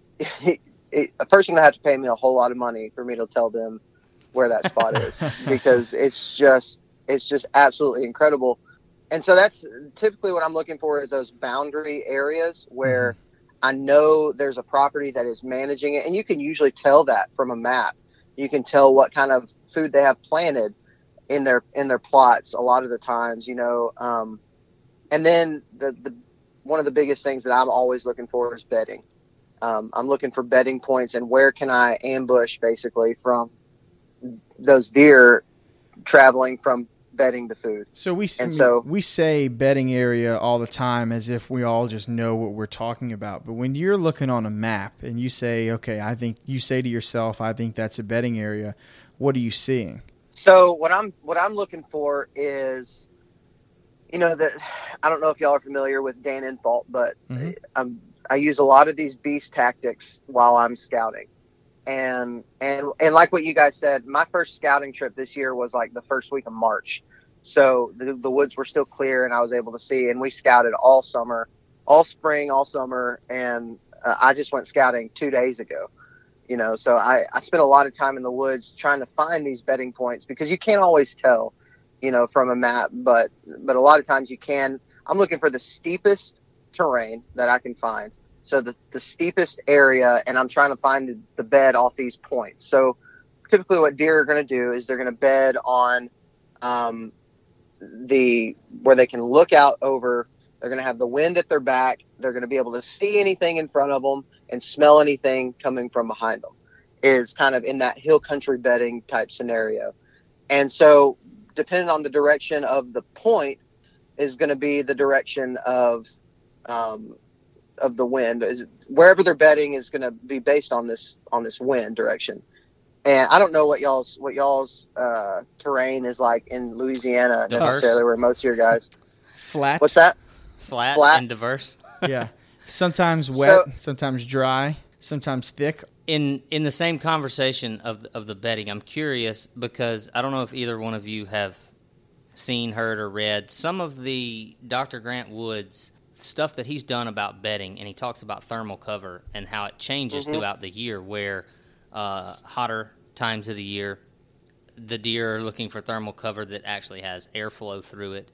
[SPEAKER 5] person would have to pay me a whole lot of money for me to tell them where that spot is, because it's just absolutely incredible. And so that's typically what I'm looking for, is those boundary areas where I know there's a property that is managing it. And you can usually tell that from a map. You can tell what kind of food they have planted in their plots a lot of the times, and then the one of the biggest things that I'm always looking for is bedding. I'm looking for bedding points, and where can I ambush basically from those deer traveling from bedding to food. So we
[SPEAKER 4] say bedding area all the time as if we all just know what we're talking about. But when you're looking on a map and you say, okay, you say to yourself, I think that's a bedding area, what are you seeing?
[SPEAKER 5] So what I'm looking for is, I don't know if y'all are familiar with Dan Infalt, but I use a lot of these beast tactics while I'm scouting. And like what you guys said, my first scouting trip this year was like the first week of March. So the woods were still clear and I was able to see, and we scouted all summer, all spring, all summer. And I just went scouting 2 days ago, so I spent a lot of time in the woods trying to find these bedding points, because you can't always tell, from a map, but a lot of times you can. I'm looking for the steepest terrain that I can find. So the steepest area, and I'm trying to find the bed off these points. So typically what deer are going to do is they're going to bed on where they can look out over. They're going to have the wind at their back. They're going to be able to see anything in front of them and smell anything coming from behind them, is kind of in that hill country bedding type scenario. And so depending on the direction of the point is going to be the direction of the wind. Wherever they're bedding is going to be based on this wind direction. And I don't know what y'all's terrain is like in Louisiana necessarily, where most of your guys.
[SPEAKER 4] Flat.
[SPEAKER 5] What's that?
[SPEAKER 6] Flat and diverse.
[SPEAKER 4] Yeah. Sometimes wet, sometimes dry, sometimes thick.
[SPEAKER 6] In the same conversation of the bedding, I'm curious, because I don't know if either one of you have seen, heard, or read some of the Dr. Grant Woods stuff that he's done about bedding, and he talks about thermal cover and how it changes throughout the year, where hotter times of the year, the deer are looking for thermal cover that actually has airflow through it.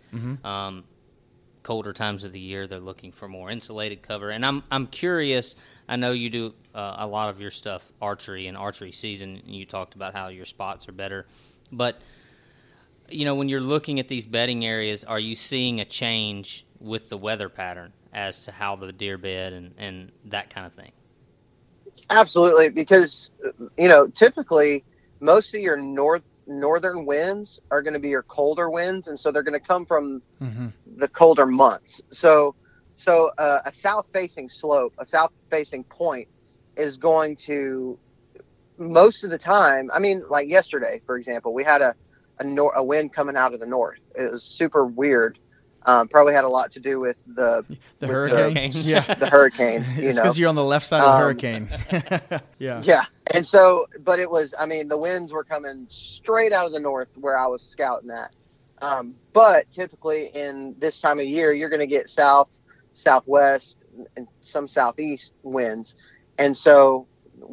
[SPEAKER 6] Colder times of the year, they're looking for more insulated cover. And I'm curious, I know you do a lot of your stuff archery season, and you talked about how your spots are better. But, when you're looking at these bedding areas, are you seeing a change with the weather pattern as to how the deer bed and that kind of thing?
[SPEAKER 5] Absolutely, because, typically most of your northern winds are going to be your colder winds, and so they're going to come from the colder months. So a south-facing slope, a south-facing point is going to, most of the time, like yesterday, for example, we had a wind coming out of the north. It was super weird. Probably had a lot to do with the
[SPEAKER 4] hurricane.
[SPEAKER 5] The hurricane.
[SPEAKER 4] It's because you're on the left side of the hurricane.
[SPEAKER 5] Yeah. And so, but it was, the winds were coming straight out of the north where I was scouting at. But typically in this time of year, you're going to get south, southwest, and some southeast winds. And so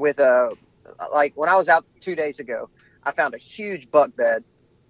[SPEAKER 5] like when I was out 2 days ago, I found a huge buck bed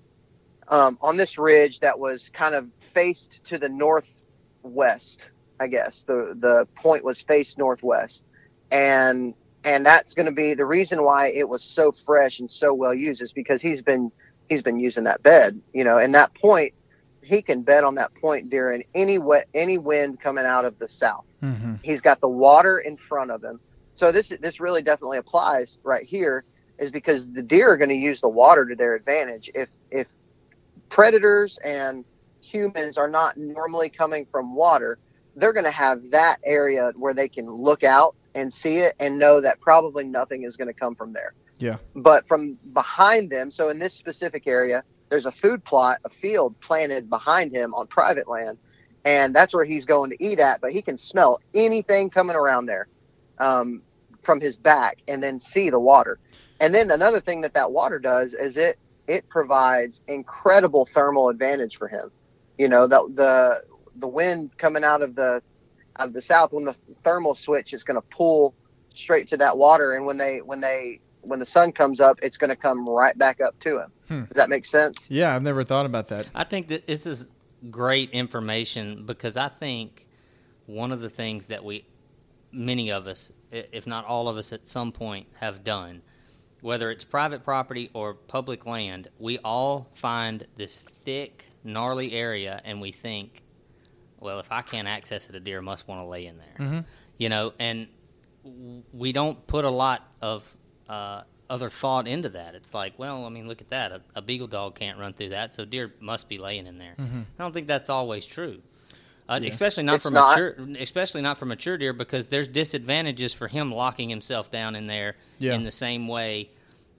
[SPEAKER 5] on this ridge that was kind of faced to the northwest, I guess. The point was faced northwest. And that's going to be the reason why it was so fresh and so well used, is because he's been using that bed, and that point, he can bed on that point during any wind coming out of the south.
[SPEAKER 4] Mm-hmm.
[SPEAKER 5] He's got the water in front of him. So this really definitely applies right here, is because the deer are going to use the water to their advantage. If predators and humans are not normally coming from water, they're going to have that area where they can look out and see it and know that probably nothing is going to come from there.
[SPEAKER 4] Yeah.
[SPEAKER 5] But from behind them, so in this specific area, there's a food plot, a field planted behind him on private land, and that's where he's going to eat at. But he can smell anything coming around there from his back, and then see the water. And then another thing that water does is it provides incredible thermal advantage for him. The wind coming out of the south, when the thermal switch is going to pull straight to that water, and when the sun comes up, it's going to come right back up to him. Does that make sense?
[SPEAKER 4] Yeah, I've never thought about that.
[SPEAKER 6] I think that this is great information, because I think one of the things that many of us, if not all of us at some point, have done, whether it's private property or public land, we all find this thick, gnarly area, and we think, well, if I can't access it, a deer must want to lay in there.
[SPEAKER 4] Mm-hmm.
[SPEAKER 6] And we don't put a lot of other thought into that. It's like, well, I mean, look at that. A beagle dog can't run through that, so deer must be laying in there.
[SPEAKER 4] Mm-hmm.
[SPEAKER 6] I don't think that's always true.
[SPEAKER 4] Yeah.
[SPEAKER 6] Especially not for mature deer, because there's disadvantages for him locking himself down in there in the same way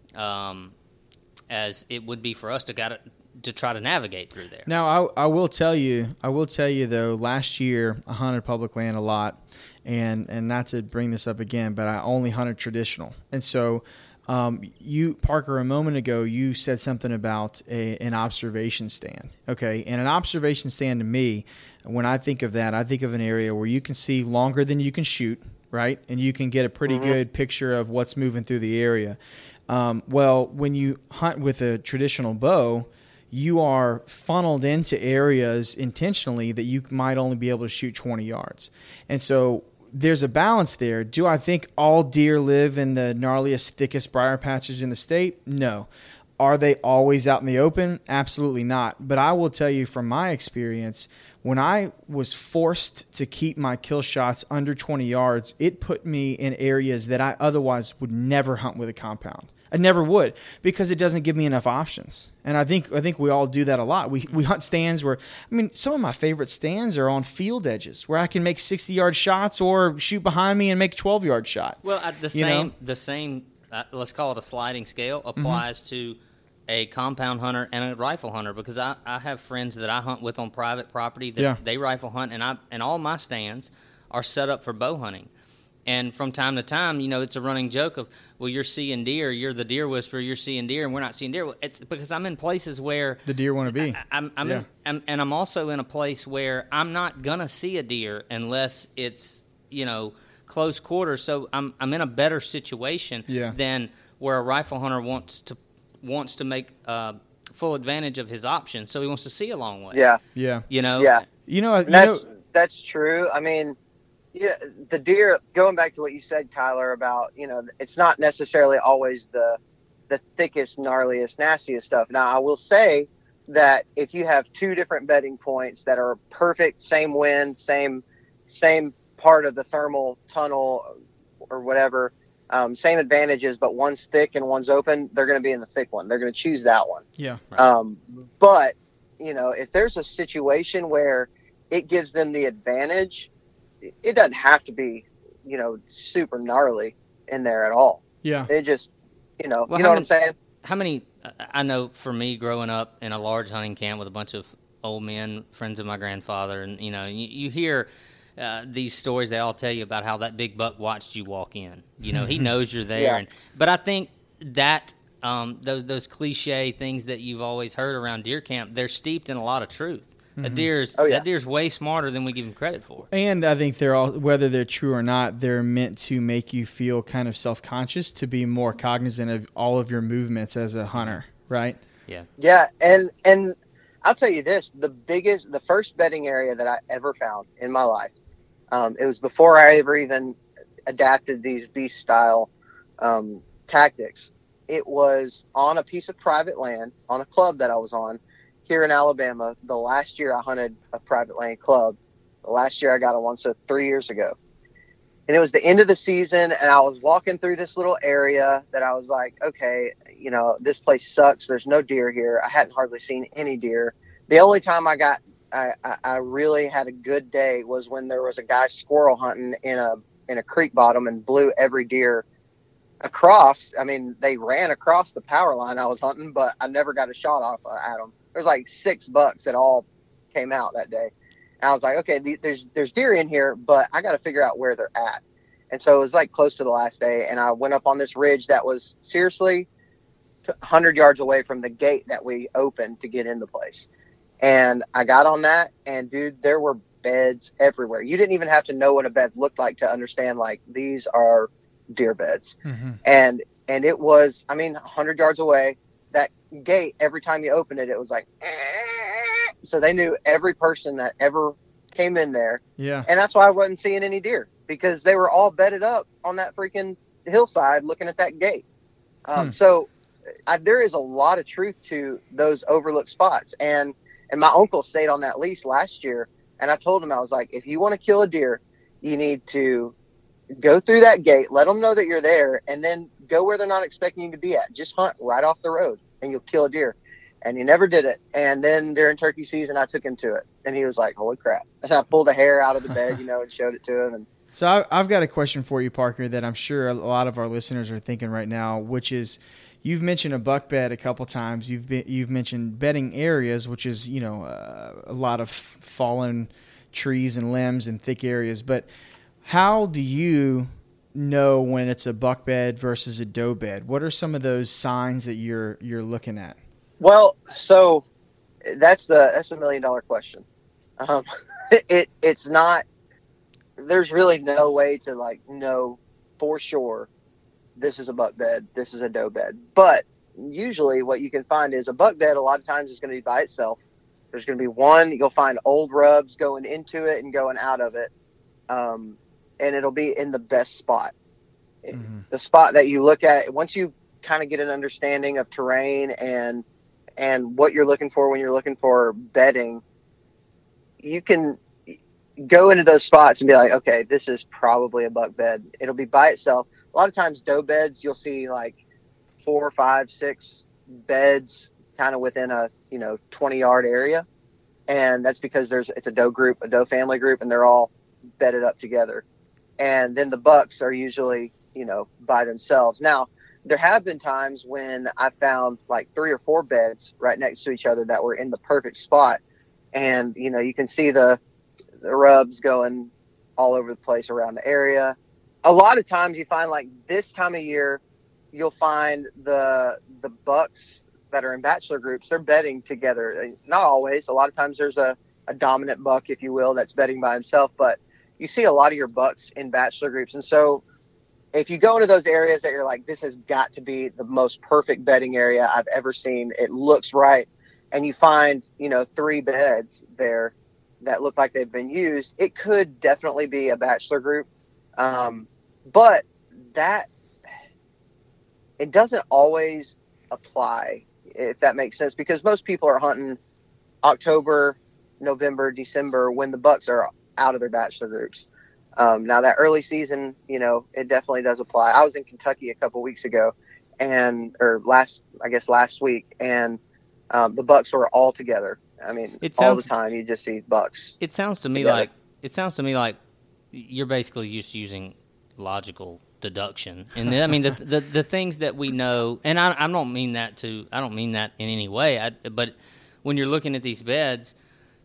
[SPEAKER 6] as it would be for us to try to navigate through there.
[SPEAKER 4] Now, I will tell you though, last year I hunted public land a lot, and not to bring this up again, but I only hunted traditional. And so you, Parker, a moment ago, you said something about an observation stand. Okay. And an observation stand, to me, when I think of that, I think of an area where you can see longer than you can shoot, right? And you can get a pretty good picture of what's moving through the area. Well, when you hunt with a traditional bow, you are funneled into areas intentionally that you might only be able to shoot 20 yards. And so there's a balance there. Do I think all deer live in the gnarliest, thickest briar patches in the state? No. Are they always out in the open? Absolutely not. But I will tell you from my experience, when I was forced to keep my kill shots under 20 yards, it put me in areas that I otherwise would never hunt with a compound. I never would, because it doesn't give me enough options. And I think we all do that a lot. We hunt stands where, some of my favorite stands are on field edges where I can make 60-yard shots or shoot behind me and make a 12-yard shot.
[SPEAKER 6] Well, the same let's call it a sliding scale, applies to a compound hunter and a rifle hunter, because I have friends that I hunt with on private property that they rifle hunt, and all my stands are set up for bow hunting. And from time to time, it's a running joke of, well, you're seeing deer, you're the deer whisperer, you're seeing deer, and we're not seeing deer. Well, it's because I'm in places where
[SPEAKER 4] the deer want to be.
[SPEAKER 6] I'm also in a place where I'm not gonna see a deer unless it's close quarters. So I'm in a better situation than where a rifle hunter wants to make full advantage of his options. So he wants to see a long way.
[SPEAKER 5] That's true. Yeah, the deer, going back to what you said, Kyler, about, it's not necessarily always the thickest, gnarliest, nastiest stuff. Now, I will say that if you have two different bedding points that are perfect, same wind, same part of the thermal tunnel or whatever, same advantages, but one's thick and one's open, they're going to be in the thick one. They're going to choose that one.
[SPEAKER 4] Yeah.
[SPEAKER 6] Right.
[SPEAKER 5] But, if there's a situation where it gives them the advantage, it doesn't have to be, super gnarly in there at all.
[SPEAKER 4] Yeah.
[SPEAKER 5] It just, what I'm saying?
[SPEAKER 6] How many, I know for me growing up in a large hunting camp with a bunch of old men, friends of my grandfather, and, you hear these stories, they all tell you about how that big buck watched you walk in. He knows you're there.
[SPEAKER 5] Yeah.
[SPEAKER 6] But I think that those cliche things that you've always heard around deer camp, they're steeped in a lot of truth.
[SPEAKER 4] Mm-hmm.
[SPEAKER 6] That deer's way smarter than we give him credit for.
[SPEAKER 4] And I think they're all, whether they're true or not, they're meant to make you feel kind of self-conscious, to be more cognizant of all of your movements as a hunter, right?
[SPEAKER 6] Yeah.
[SPEAKER 5] Yeah, and I'll tell you this, the first bedding area that I ever found in my life, it was before I ever even adapted these beast-style tactics. It was on a piece of private land, on a club that I was on, here in Alabama. The last year I hunted a private land club. The last year I got one, so 3 years ago. And it was the end of the season, and I was walking through this little area that I was like, okay, this place sucks. There's no deer here. I hadn't hardly seen any deer. The only time I really had a good day was when there was a guy squirrel hunting in a creek bottom and blew every deer across. I mean, they ran across the power line I was hunting, but I never got a shot off at them. There's like 6 bucks that all came out that day. And I was like, okay, there's deer in here, but I got to figure out where they're at. And so it was like close to the last day, and I went up on this ridge that was seriously 100 yards away from the gate that we opened to get in the place. And I got on that, and dude, there were beds everywhere. You didn't even have to know what a bed looked like to understand, like, these are deer beds. Mm-hmm. And it was, 100 yards away. That gate, every time you opened it, it was like, so they knew every person that ever came in there.
[SPEAKER 4] Yeah.
[SPEAKER 5] And that's why I wasn't seeing any deer, because they were all bedded up on that freaking hillside looking at that gate. So there is a lot of truth to those overlooked spots. And my uncle stayed on that lease last year, and I told him, I was like, if you want to kill a deer, you need to go through that gate, let them know that you're there, and then go where they're not expecting you to be at. Just hunt right off the road, and you'll kill a deer. And he never did it. And then during turkey season, I took him to it, and he was like, holy crap. And I pulled a hair out of the bed, and showed it to him. And
[SPEAKER 4] so I've got a question for you, Parker, that I'm sure a lot of our listeners are thinking right now, which is, you've mentioned a buck bed a couple times. You've mentioned bedding areas, which is, a lot of fallen trees and limbs and thick areas. But how do you know when it's a buck bed versus a doe bed? What are some of those signs that you're looking at?
[SPEAKER 5] Well, so that's a $1 million question. It's not. There's really no way to know for sure this is a buck bed, this is a doe bed. But usually what you can find is a buck bed a lot of times is going to be by itself. There's going to be one, you'll find old rubs going into it and going out of it. And it'll be in the best spot. Mm-hmm. The spot that you look at, once you kind of get an understanding of terrain and what you're looking for when you're looking for bedding, you can go into those spots and be like, okay, this is probably a buck bed. It'll be by itself. A lot of times doe beds, you'll see 4, 5, 6 beds kind of within a 20-yard area. And that's because it's a doe group, a doe family group, and they're all bedded up together. And then the bucks are usually, by themselves. Now, there have been times when I found 3 or 4 beds right next to each other that were in the perfect spot. And, you can see the rubs going all over the place around the area. A lot of times you find this time of year, you'll find the bucks that are in bachelor groups, they're bedding together. Not always. A lot of times there's a dominant buck, if you will, that's bedding by himself. But you see a lot of your bucks in bachelor groups. And so if you go into those areas that you're like, this has got to be the most perfect bedding area I've ever seen, it looks right, and you find 3 beds there that look like they've been used, it could definitely be a bachelor group. But that, it doesn't always apply, if that makes sense, because most people are hunting October, November, December, when the bucks are out of their bachelor groups. Now that early season, it definitely does apply. I was in Kentucky a couple weeks ago last week, and the bucks were all together. All the time you just see bucks.
[SPEAKER 6] It sounds to me like you're basically just using logical deduction, and the things that we know, and I don't mean that in any way. But when you're looking at these beds,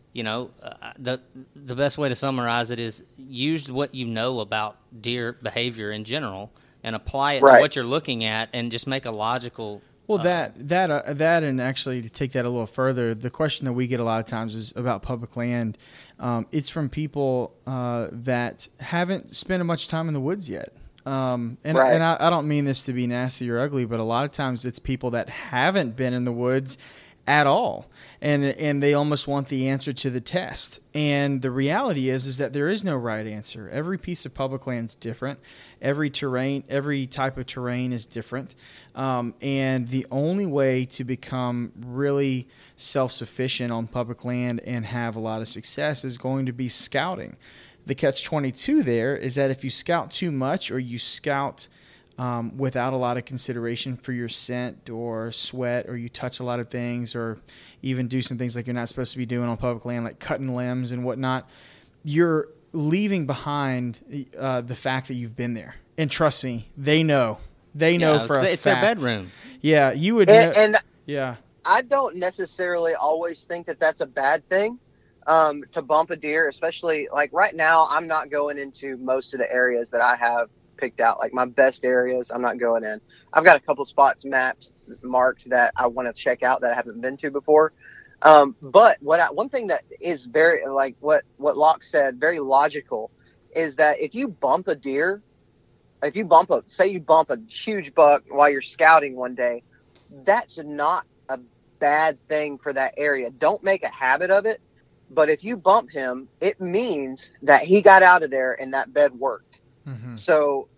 [SPEAKER 6] the best way to summarize it is use what you know about deer behavior in general and apply it to what you're looking at, and just make a logical
[SPEAKER 4] Well, that and actually to take that a little further, the question that we get a lot of times is about public land. It's from people that haven't spent much time in the woods yet. And I don't mean this to be nasty or ugly, but a lot of times it's people that haven't been in the woods at all, and they almost want the answer to the test. And the reality is that there is no right answer. Every piece of public land is different. Every type of terrain is different. And the only way to become really self-sufficient on public land and have a lot of success is going to be scouting. The catch-22 there is that if you scout too much or you scout without a lot of consideration for your scent or sweat, or you touch a lot of things, or even do some things like you're not supposed to be doing on public land, like cutting limbs and whatnot, you're leaving behind the fact that you've been there. And trust me, they know. They know for a fact.
[SPEAKER 6] It's their bedroom.
[SPEAKER 4] Yeah, you would know.
[SPEAKER 5] And
[SPEAKER 4] yeah.
[SPEAKER 5] I don't necessarily always think that that's a bad thing, to bump a deer, especially like right now. I'm not going into most of the areas that I have picked out, like my best areas. I'm not going in. I've got a couple spots marked that I want to check out that I haven't been to before. But one thing that is very, like what Locke said, very logical, is that if you bump a deer, say you bump a huge buck while you're scouting one day, that's not a bad thing for that area. Don't make a habit of it. But if you bump him, it means that he got out of there and that bed worked. Mm-hmm. So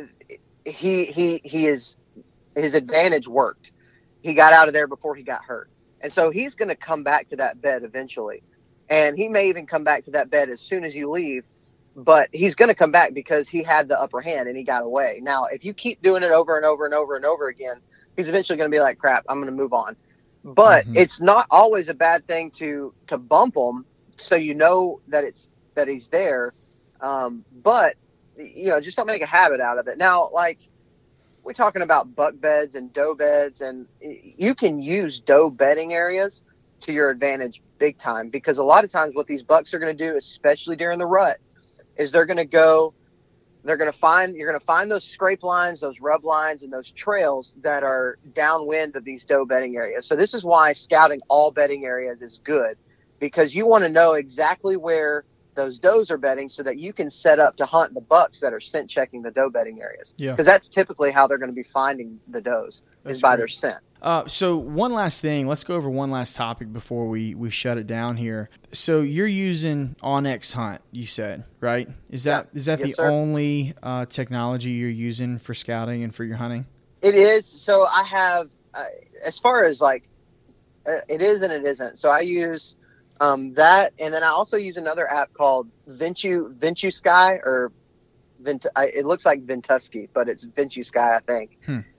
[SPEAKER 5] his advantage worked. He got out of there before he got hurt. And so he's going to come back to that bed eventually. And he may even come back to that bed as soon as you leave, but he's going to come back because he had the upper hand and he got away. Now, if you keep doing it over and over and over and over again, he's eventually going to be like, crap, I'm going to move on. But it's not always a bad thing to bump him so you know that he's there. But just don't make a habit out of it. Now, like, we're talking about buck beds and doe beds, and you can use doe bedding areas to your advantage big time, because a lot of times what these bucks are going to do, especially during the rut, is you're going to find those scrape lines, those rub lines, and those trails that are downwind of these doe bedding areas. So this is why scouting all bedding areas is good, because you want to know exactly where those does are bedding so that you can set up to hunt the bucks that are scent checking the doe bedding areas. Yeah. Because that's typically how they're going to be finding the does, is by their scent.
[SPEAKER 4] So one last thing, let's go over one last topic before we shut it down here. So you're using onX Hunt, you said, right? Is that
[SPEAKER 5] yes,
[SPEAKER 4] the
[SPEAKER 5] sir.
[SPEAKER 4] only technology you're using for scouting and for your hunting?
[SPEAKER 5] It is. So I have, as far as like, it is and it isn't. So I use that, and then I also use another app called Ventu Sky, or it looks like Ventusky, but it's Ventu Sky, I think.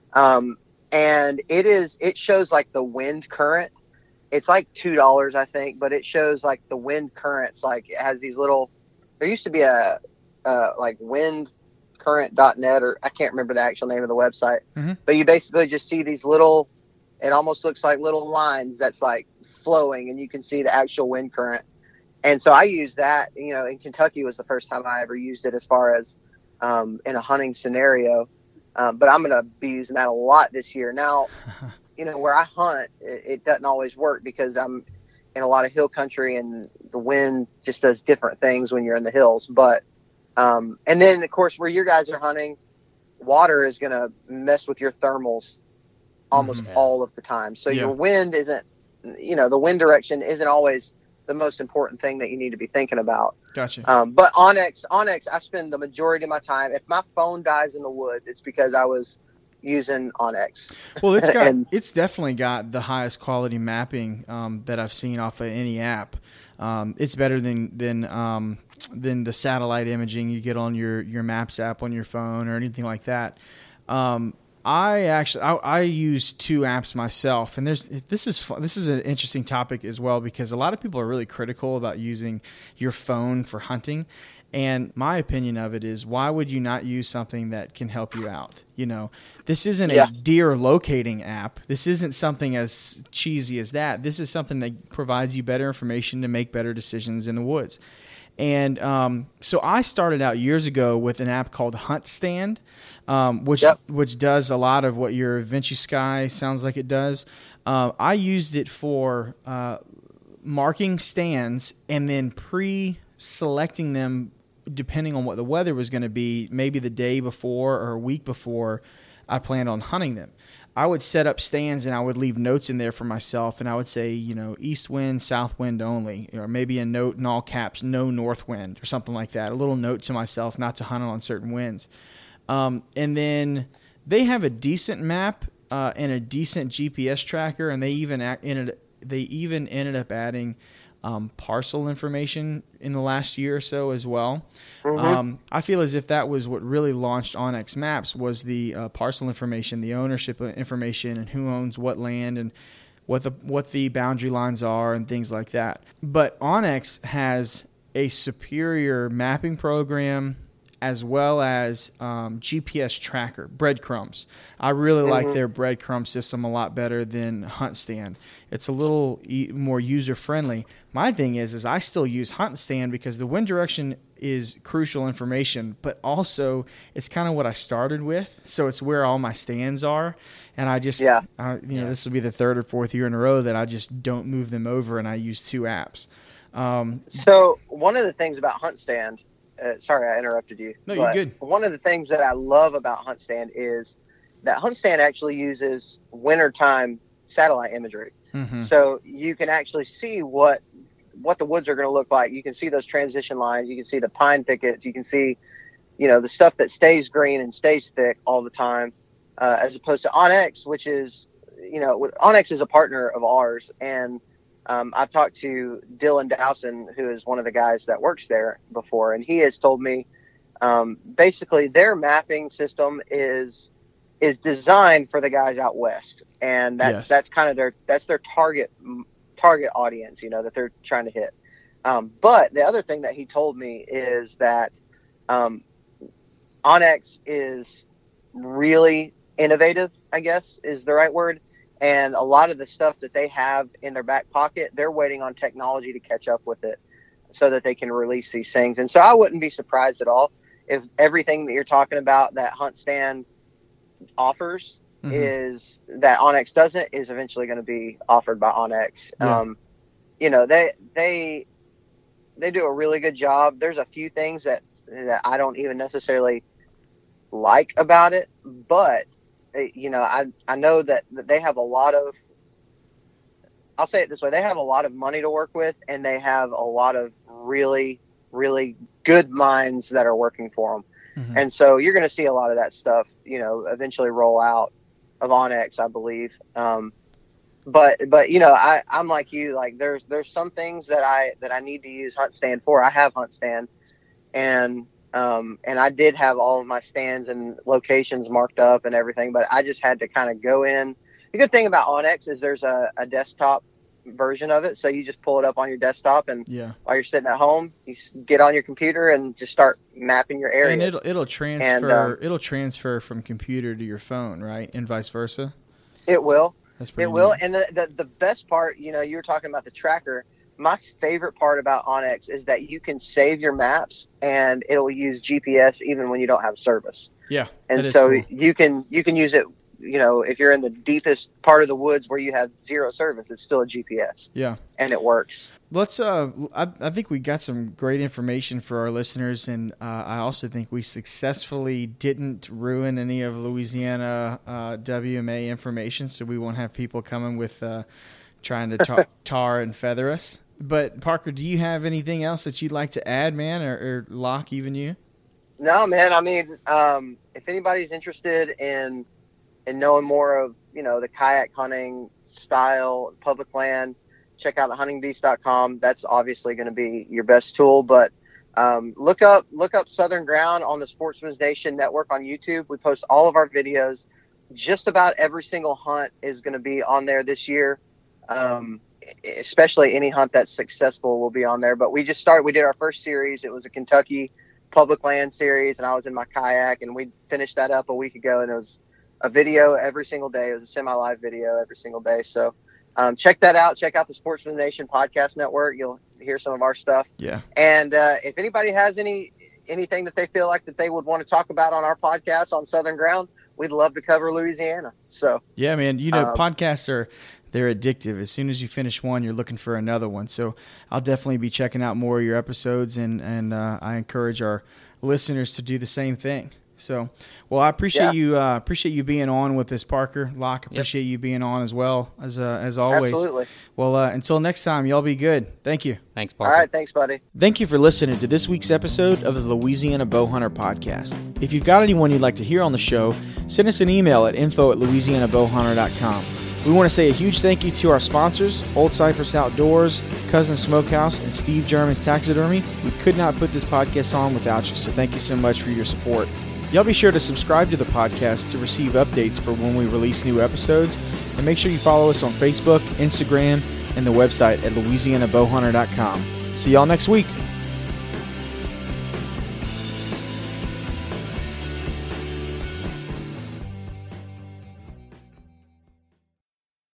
[SPEAKER 5] And it shows like the wind current. It's like $2, I think, but it shows like the wind currents. Like it has these little. There used to be a like windcurrent.net, or I can't remember the actual name of the website. Mm-hmm. But you basically just see these little. It almost looks like little lines that's like flowing, and you can see the actual wind current. And so I use that. In Kentucky was the first time I ever used it as far as in a hunting scenario. But I'm going to be using that a lot this year. Now, where I hunt, it doesn't always work because I'm in a lot of hill country, and the wind just does different things when you're in the hills. But and then, of course, where you guys are hunting, water is going to mess with your thermals almost all of the time. So your wind isn't, the wind direction isn't always the most important thing that you need to be thinking about.
[SPEAKER 4] Gotcha.
[SPEAKER 5] But onX, I spend the majority of my time. If my phone dies in the woods, it's because I was using onX.
[SPEAKER 4] Well, it's definitely got the highest quality mapping that I've seen off of any app. It's better than the satellite imaging you get on your Maps app on your phone or anything like that. I use two apps myself, and this is an interesting topic as well, because a lot of people are really critical about using your phone for hunting. And my opinion of it is, why would you not use something that can help you out? This isn't a deer locating app. This isn't something as cheesy as that. This is something that provides you better information to make better decisions in the woods. And so I started out years ago with an app called HuntStand, which does a lot of what your VentuSky sounds like it does. I used it for marking stands and then pre-selecting them depending on what the weather was going to be, maybe the day before or a week before I planned on hunting them. I would set up stands and I would leave notes in there for myself, and I would say, east wind, south wind only, or maybe a note in all caps, no north wind, or something like that. A little note to myself not to hunt on certain winds. And then they have a decent map and a decent GPS tracker, and they even ended up adding parcel information in the last year or so as well. Mm-hmm. I feel as if that was what really launched onX Maps, was the parcel information, the ownership information, and who owns what land and what the boundary lines are and things like that. But onX has a superior mapping program as well as GPS tracker, breadcrumbs. I really like their breadcrumb system a lot better than HuntStand. It's a little more user-friendly. My thing is I still use HuntStand because the wind direction is crucial information, but also it's kind of what I started with, so it's where all my stands are. And I just, this will be the third or fourth year in a row that I just don't move them over, and I use two apps.
[SPEAKER 5] So one of the things about HuntStand, sorry, I interrupted you.
[SPEAKER 4] No, you're good.
[SPEAKER 5] One of the things that I love about HuntStand is that HuntStand actually uses wintertime satellite imagery. Mm-hmm. So you can actually see what the woods are going to look like. You can see those transition lines. You can see the pine thickets. You can see, the stuff that stays green and stays thick all the time, as opposed to onX, which is, onX is a partner of ours. And I've talked to Dylan Dowson, who is one of the guys that works there before, and he has told me basically their mapping system is designed for the guys out west, and that's kind of their target audience, that they're trying to hit. But the other thing that he told me is that onX is really innovative, I guess is the right word. And a lot of the stuff that they have in their back pocket, they're waiting on technology to catch up with it so that they can release these things. And so I wouldn't be surprised at all if everything that you're talking about that HuntStand offers is that onX doesn't, is eventually going to be offered by onX. Yeah. They do a really good job. There's a few things that I don't even necessarily like about it, but I know that they have a lot of, I'll say it this way, they have a lot of money to work with, and they have a lot of really, really good minds that are working for them. Mm-hmm. And so you're going to see a lot of that stuff, eventually roll out of onX, I believe. But I'm like you, like there's some things that I need to use HuntStand for. I have HuntStand, and I did have all of my stands and locations marked up and everything, but I just had to kind of go in. The good thing about onX is there's a desktop version of it, so you just pull it up on your desktop, and while you're sitting at home, you get on your computer and just start mapping your area.
[SPEAKER 4] And it'll transfer. It'll transfer from computer to your phone, right, and vice versa.
[SPEAKER 5] It will.
[SPEAKER 4] That's pretty
[SPEAKER 5] it will.
[SPEAKER 4] neat.
[SPEAKER 5] And the best part, you were talking about the tracker. My favorite part about onX is that you can save your maps and it'll use GPS even when you don't have service.
[SPEAKER 4] Yeah.
[SPEAKER 5] And so cool. you can use it, if you're in the deepest part of the woods where you have zero service, it's still a GPS.
[SPEAKER 4] Yeah.
[SPEAKER 5] And it works.
[SPEAKER 4] Let's I think we got some great information for our listeners, and I also think we successfully didn't ruin any of Louisiana WMA information, so we won't have people coming with trying to tar and feather us. But Parker, do you have anything else that you'd like to add, man, or Locke, even you?
[SPEAKER 5] No, man. I mean, if anybody's interested in knowing more of, the kayak hunting style, public land, check out thehuntingbeast.com. That's obviously going to be your best tool. But look up Southern Ground on the Sportsman's Nation Network on YouTube. We post all of our videos. Just about every single hunt is going to be on there this year. Especially any hunt that's successful will be on there. But we did our first series. It was a Kentucky public land series, and I was in my kayak, and we finished that up a week ago, and it was a video every single day. It was a semi-live video every single day. So check that out. Check out the Sportsman Nation Podcast Network. You'll hear some of our stuff.
[SPEAKER 4] Yeah.
[SPEAKER 5] And if anybody has anything that they feel like that they would want to talk about on our podcast on Southern Ground, we'd love to cover Louisiana. So
[SPEAKER 4] yeah, man, podcasts they're addictive. As soon as you finish one, you're looking for another one. So I'll definitely be checking out more of your episodes, and I encourage our listeners to do the same thing. So, well, I appreciate you being on with us, Parker. Locke, appreciate you being on as well as always.
[SPEAKER 5] Absolutely.
[SPEAKER 4] Well, until next time, y'all be good. Thank you.
[SPEAKER 6] Thanks, Parker.
[SPEAKER 5] All right, thanks, buddy.
[SPEAKER 4] Thank you for listening to this week's episode of the Louisiana Bowhunter Podcast. If you've got anyone you'd like to hear on the show, send us an email at info@louisianabowhunter.com. We want to say a huge thank you to our sponsors, Old Cypress Outdoors, Cousin Smokehouse, and Steve German's Taxidermy. We could not put this podcast on without you, so thank you so much for your support. Y'all be sure to subscribe to the podcast to receive updates for when we release new episodes, and make sure you follow us on Facebook, Instagram, and the website at louisianabowhunter.com. See y'all next week.